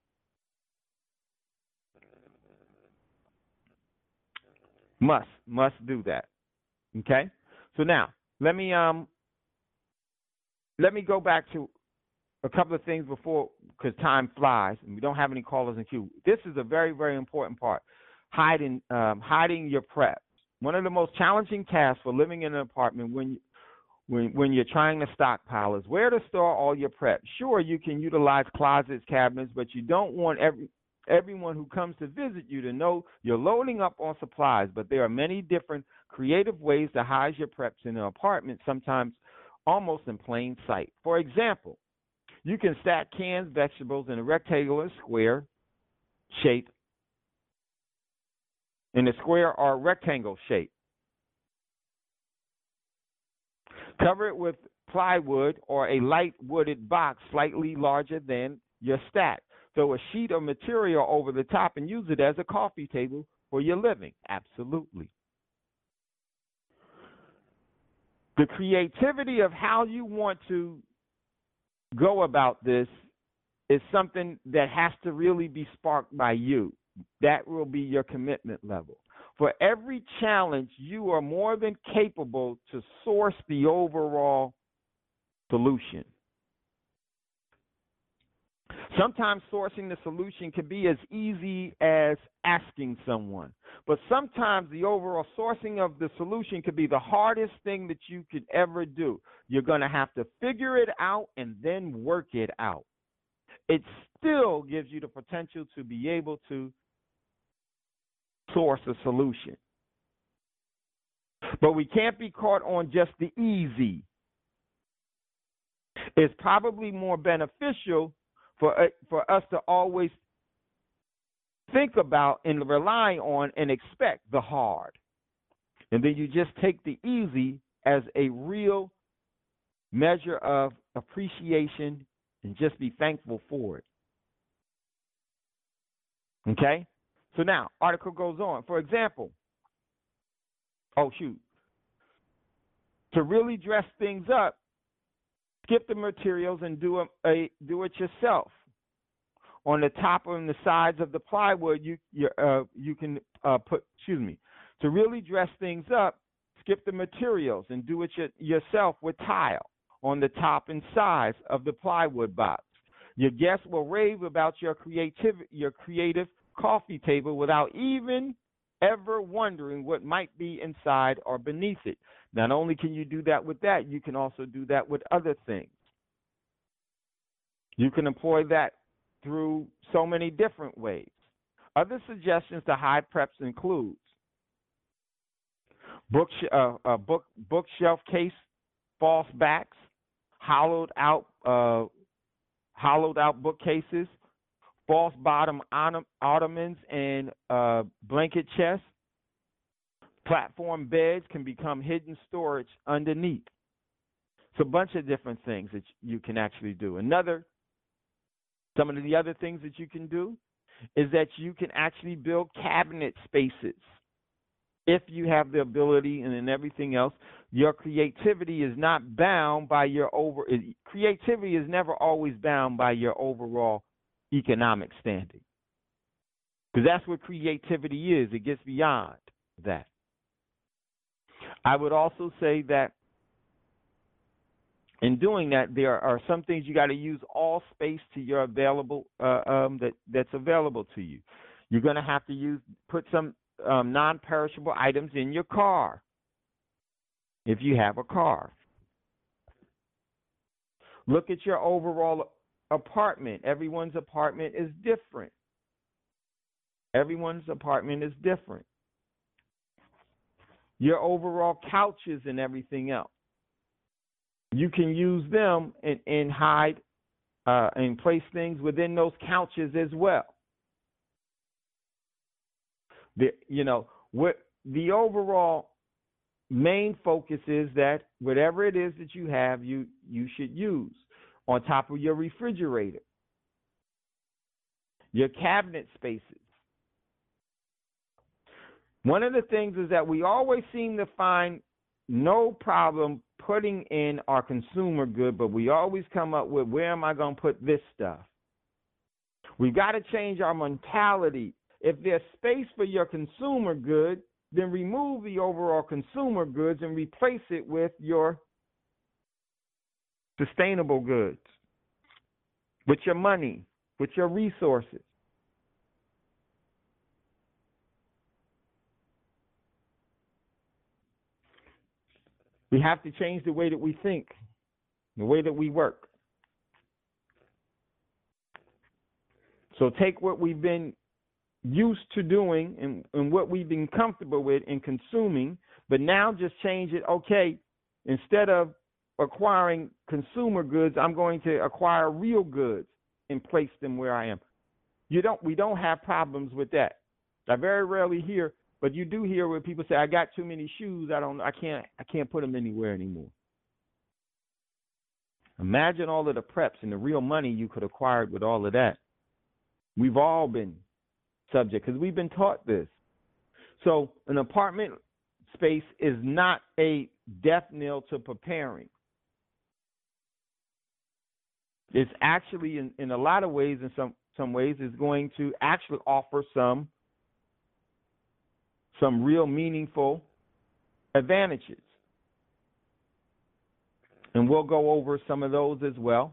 Must, must do that. Okay? So now, let me um let me go back to a couple of things before, because time flies and we don't have any callers in queue. This is a very, very important part. Hiding um, hiding your prep. One of the most challenging tasks for living in an apartment when when when you're trying to stockpile is where to store all your prep. Sure, you can utilize closets, cabinets, but you don't want every everyone who comes to visit you to know you're loading up on supplies. But there are many different creative ways to hide your preps in an apartment, sometimes almost in plain sight. For example, you can stack canned vegetables in a rectangular square shape, in a square or rectangle shape. Cover it with plywood or a light wooded box slightly larger than your stack. Throw a sheet of material over the top and use it as a coffee table for your living. Absolutely. The creativity of how you want to go about this is something that has to really be sparked by you. That will be your commitment level. For every challenge, you are more than capable to source the overall solution. Sometimes sourcing the solution can be as easy as asking someone. But sometimes the overall sourcing of the solution could be the hardest thing that you could ever do. You're going to have to figure it out and then work it out. It still gives you the potential to be able to source a solution. But we can't be caught on just the easy. It's probably more beneficial for uh, for us to always think about and rely on and expect the hard. And then you just take the easy as a real measure of appreciation and just be thankful for it. Okay? So now, article goes on. For example, oh, shoot. To really dress things up, skip the materials and do a, a do it yourself. On the top and the sides of the plywood, you you, uh, you can uh, put, excuse me, to really dress things up, skip the materials and do it your, yourself with tile on the top and sides of the plywood box. Your guests will rave about your creative, your creative coffee table without even ever wondering what might be inside or beneath it. Not only can you do that with that, you can also do that with other things. You can employ that through so many different ways. Other suggestions to hide preps includes book, uh, uh, book bookshelf case, false backs, hollowed out uh, hollowed out bookcases, false bottom ottomans and uh, blanket chests. Platform beds can become hidden storage underneath. It's a bunch of different things that you can actually do. Another, some of the other things that you can do is that you can actually build cabinet spaces. If you have the ability and in everything else, your creativity is not bound by your over. Creativity is never always bound by your overall economic standing, because that's what creativity is. It gets beyond that. I would also say that in doing that, there are some things you got to use all space to your available uh, um, that that's available to you. You're going to have to use put some um, non-perishable items in your car if you have a car. Look at your overall apartment. Everyone's apartment is different. Everyone's apartment is different. Your overall couches and everything else. You can use them and, and hide uh, and place things within those couches as well. The, you know, what the overall main focus is that whatever it is that you have, you, you should use on top of your refrigerator, your cabinet spaces. One of the things is that we always seem to find no problem putting in our consumer good, but we always come up with, where am I going to put this stuff? We've got to change our mentality. If there's space for your consumer good, then remove the overall consumer goods and replace it with your sustainable goods, with your money, with your resources. We have to change the way that we think, the way that we work. So take what we've been used to doing and, and what we've been comfortable with in consuming, but now just change it. Okay, instead of acquiring consumer goods, I'm going to acquire real goods and place them where I am. You don't. We don't have problems with that. I very rarely hear, but you do hear where people say, "I got too many shoes. I don't. I can't. I can't put them anywhere anymore." Imagine all of the preps and the real money you could acquire with all of that. We've all been subject because we've been taught this. So an apartment space is not a death knell to preparing. It's actually, in, in a lot of ways, in some, some ways, is going to actually offer some, some real meaningful advantages. And we'll go over some of those as well.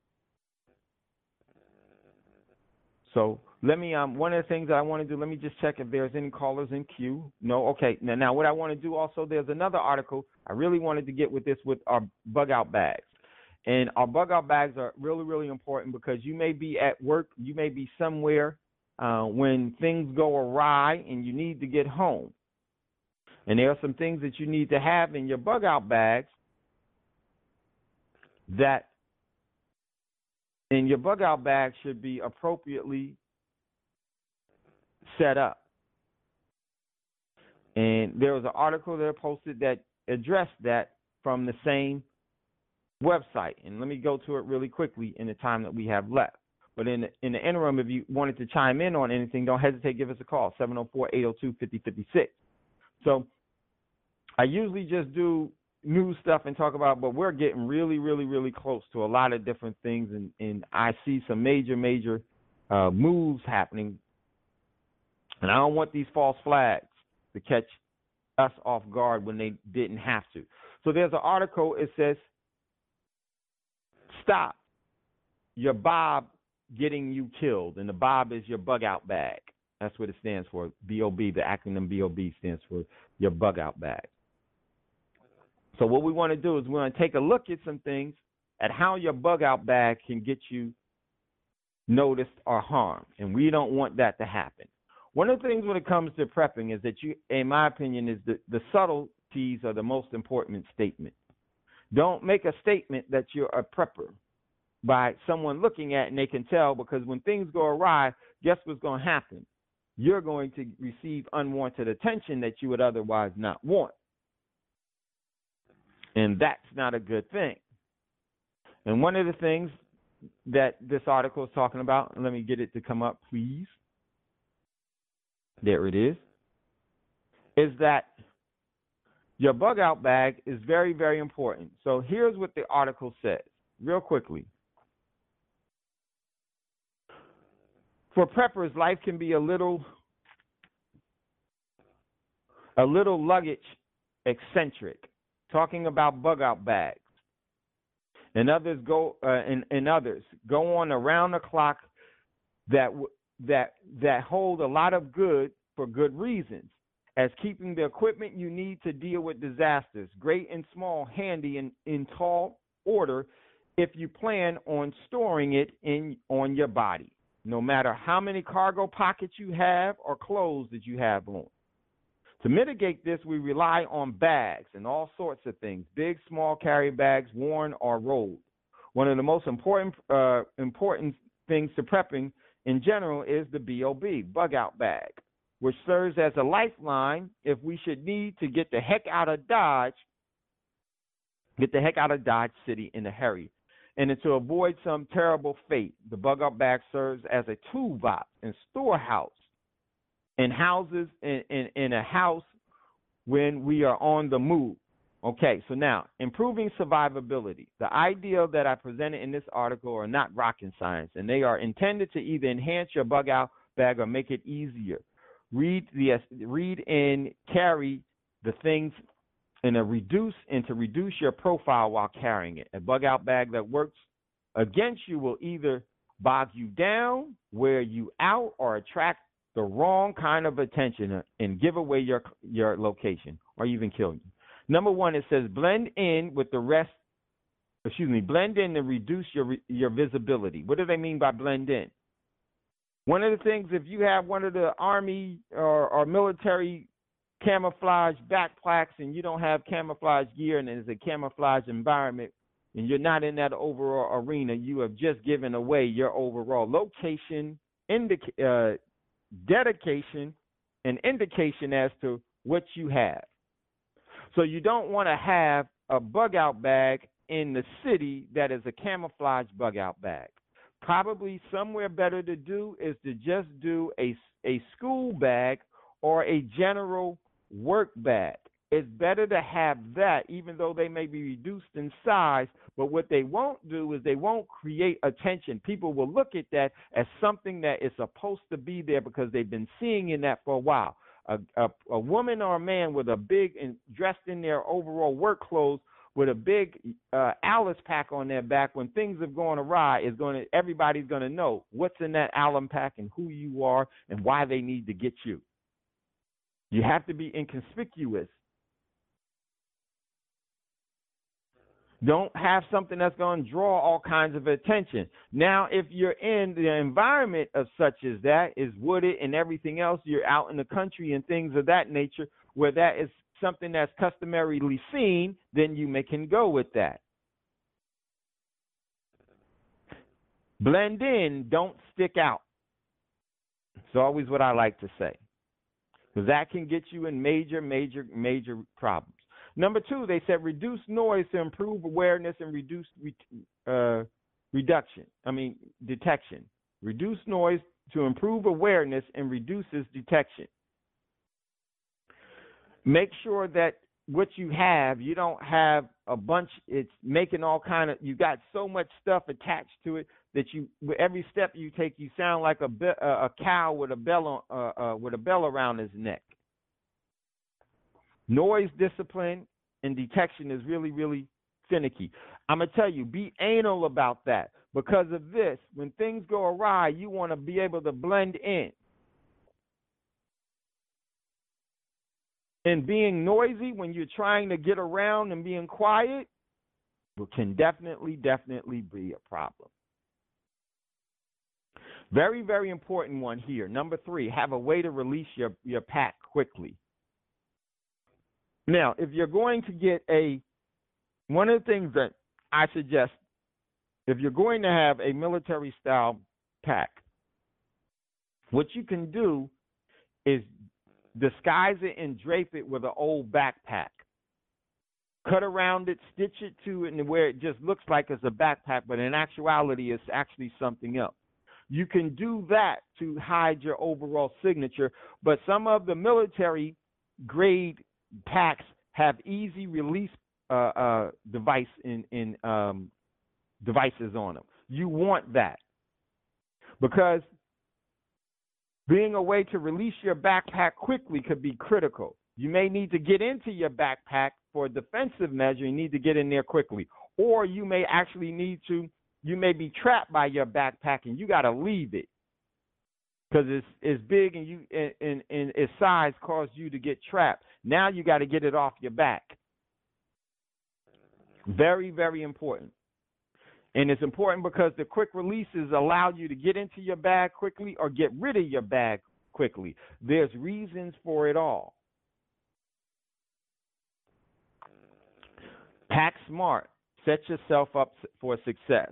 So let me, um, one of the things that I want to do, let me just check if there's any callers in queue. No? Okay. Now, now what I want to do also, there's another article. I really wanted to get with this with our bug out bags. And our bug out bags are really, really important because you may be at work, you may be somewhere uh, when things go awry and you need to get home. And there are some things that you need to have in your bug out bags that And your bug out bag should be appropriately set up. And there was an article there posted that addressed that from the same website. And let me go to it really quickly in the time that we have left. But in the, in the interim, if you wanted to chime in on anything, don't hesitate, give us a call, seven oh four, eight oh two, five oh five six. So I usually just do news stuff and talk about, but we're getting really, really, really close to a lot of different things. And, and I see some major, major uh, moves happening. And I don't want these false flags to catch us off guard when they didn't have to. So there's an article, it says, stop your Bob getting you killed. And the Bob is your bug out bag. That's what it stands for. B O B, the acronym B O B stands for your bug out bag. So what we want to do is we want to take a look at some things at how your bug out bag can get you noticed or harmed. And we don't want that to happen. One of the things when it comes to prepping is that you, in my opinion, is the, the subtleties are the most important statement. Don't make a statement that you're a prepper by someone looking at it and they can tell, because when things go awry, guess what's going to happen? You're going to receive unwanted attention that you would otherwise not want. And that's not a good thing. And one of the things that this article is talking about, let me get it to come up, please. There it is, is that your bug out bag is very, very important. So here's what the article says, real quickly. For preppers, life can be a little, a little luggage eccentric. Talking about bug out bags, and others go, uh, and, and others go on around the clock that that that hold a lot of good for good reasons, as keeping the equipment you need to deal with disasters, great and small, handy and in tall order, if you plan on storing it in on your body, no matter how many cargo pockets you have or clothes that you have on. To mitigate this, we rely on bags and all sorts of things, big, small carry bags, worn or rolled. One of the most important uh, important things to prepping in general is the B O B, bug out bag, which serves as a lifeline if we should need to get the heck out of Dodge, get the heck out of Dodge City in a hurry. And to avoid some terrible fate, the bug out bag serves as a toolbox and storehouse in houses, in, in, in a house when we are on the move. Okay, so now, improving survivability. The idea that I presented in this article are not rocket science, and they are intended to either enhance your bug out bag or make it easier. Read the read and carry the things in a reduce and to reduce your profile while carrying it. A bug out bag that works against you will either bog you down, wear you out, or attract the wrong kind of attention and give away your your location or even kill you. Number one, it says blend in with the rest. Excuse me, blend in and reduce your your visibility. What do they mean by blend in? One of the things, if you have one of the Army or, or military camouflage backpacks and you don't have camouflage gear and it's a camouflage environment and you're not in that overall arena, you have just given away your overall location, indica- uh, dedication, and indication as to what you have. So you don't want to have a bug out bag in the city that is a camouflage bug out bag. Probably somewhere better to do is to just do a, a school bag or a general work bag. It's better to have that, even though they may be reduced in size. But what they won't do is they won't create attention. People will look at that as something that is supposed to be there because they've been seeing in that for a while. A, a, a woman or a man with a big and dressed in their overall work clothes with a big uh, Alice pack on their back, when things have gone awry, is going to everybody's going to know what's in that Allen pack and who you are and why they need to get you. You have to be inconspicuous. Don't have something that's going to draw all kinds of attention. Now, if you're in the environment of such as that, is wooded and everything else, you're out in the country and things of that nature, where that is something that's customarily seen, then you may, can go with that. Blend in, don't stick out. It's always what I like to say, because that can get you in major, major, major problems. Number two, they said reduce noise to improve awareness and reduce uh, reduction. I mean, detection. Reduce noise to improve awareness and reduces detection. Make sure that what you have, you don't have a bunch, it's making all kind of, you got so much stuff attached to it that you, with every step you take, you sound like a, be, a, a cow with a bell on, uh, uh, with a bell around his neck. Noise discipline and detection is really, really finicky. I'm going to tell you, be anal about that. Because of this, when things go awry, you want to be able to blend in. And being noisy when you're trying to get around and being quiet can definitely, definitely be a problem. Very, very important one here. Number three, have a way to release your, your pack quickly. Now, if you're going to get a, one of the things that I suggest, if you're going to have a military style pack, what you can do is disguise it and drape it with an old backpack. Cut around it, stitch it to it, and where it just looks like it's a backpack, but in actuality, it's actually something else. You can do that to hide your overall signature, but some of the military grade packs have easy release uh, uh, device in, in um, devices on them. You want that because being a way to release your backpack quickly could be critical. You may need to get into your backpack for a defensive measure. You need to get in there quickly. Or you may actually need to, you may be trapped by your backpack and you got to leave it because it's, it's big and, you, and, and, and its size caused you to get trapped. Now you got to get it off your back. Very, very important. And it's important because the quick releases allow you to get into your bag quickly or get rid of your bag quickly. There's reasons for it all. Pack smart. Set yourself up for success.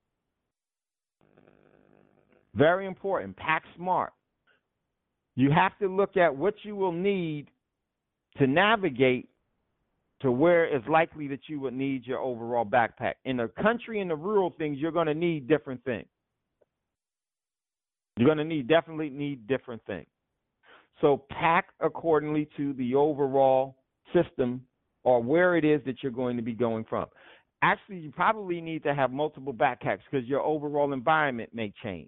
Very important. Pack smart. You have to look at what you will need to navigate to where it's likely that you would need your overall backpack. In the country and the rural things, you're going to need different things. You're going to need definitely need different things. So pack accordingly to the overall system or where it is that you're going to be going from. Actually, you probably need to have multiple backpacks because your overall environment may change.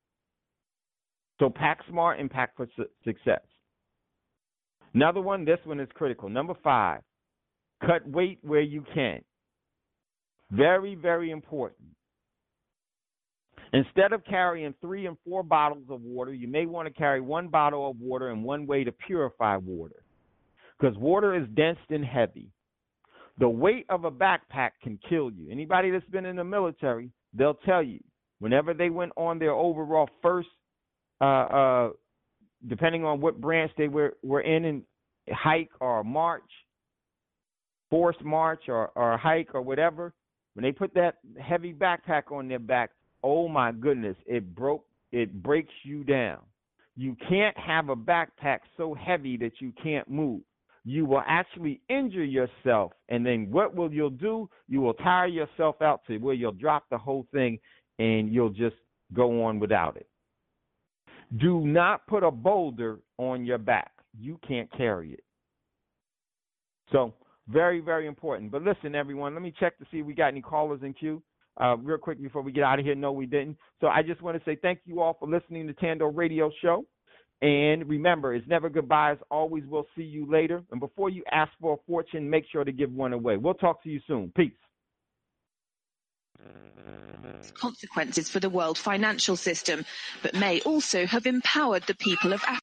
So pack smart and pack for su- success. Another one, this one is critical. Number five. Cut weight where you can. Very, very important. Instead of carrying three and four bottles of water, you may want to carry one bottle of water and one way to purify water. Because water is dense and heavy. The weight of a backpack can kill you. Anybody that's been in the military, they'll tell you, whenever they went on their overall first, uh, uh, depending on what branch they were, were in, in hike or march, forced march or, or hike or whatever, when they put that heavy backpack on their back, oh my goodness, it broke, it breaks you down. You can't have a backpack so heavy that you can't move. You will actually injure yourself, and then what will you do? You will tire yourself out to where you'll drop the whole thing and you'll just go on without it. Do not put a boulder on your back. You can't carry it. So, very, very important. But listen, everyone, let me check to see if we got any callers in queue uh, real quick before we get out of here. No, we didn't. So I just want to say thank you all for listening to Tando Radio Show. And remember, it's never goodbye. It's always we'll see you later. And before you ask for a fortune, make sure to give one away. We'll talk to you soon. Peace. Consequences for the world financial system, but may also have empowered the people of Africa.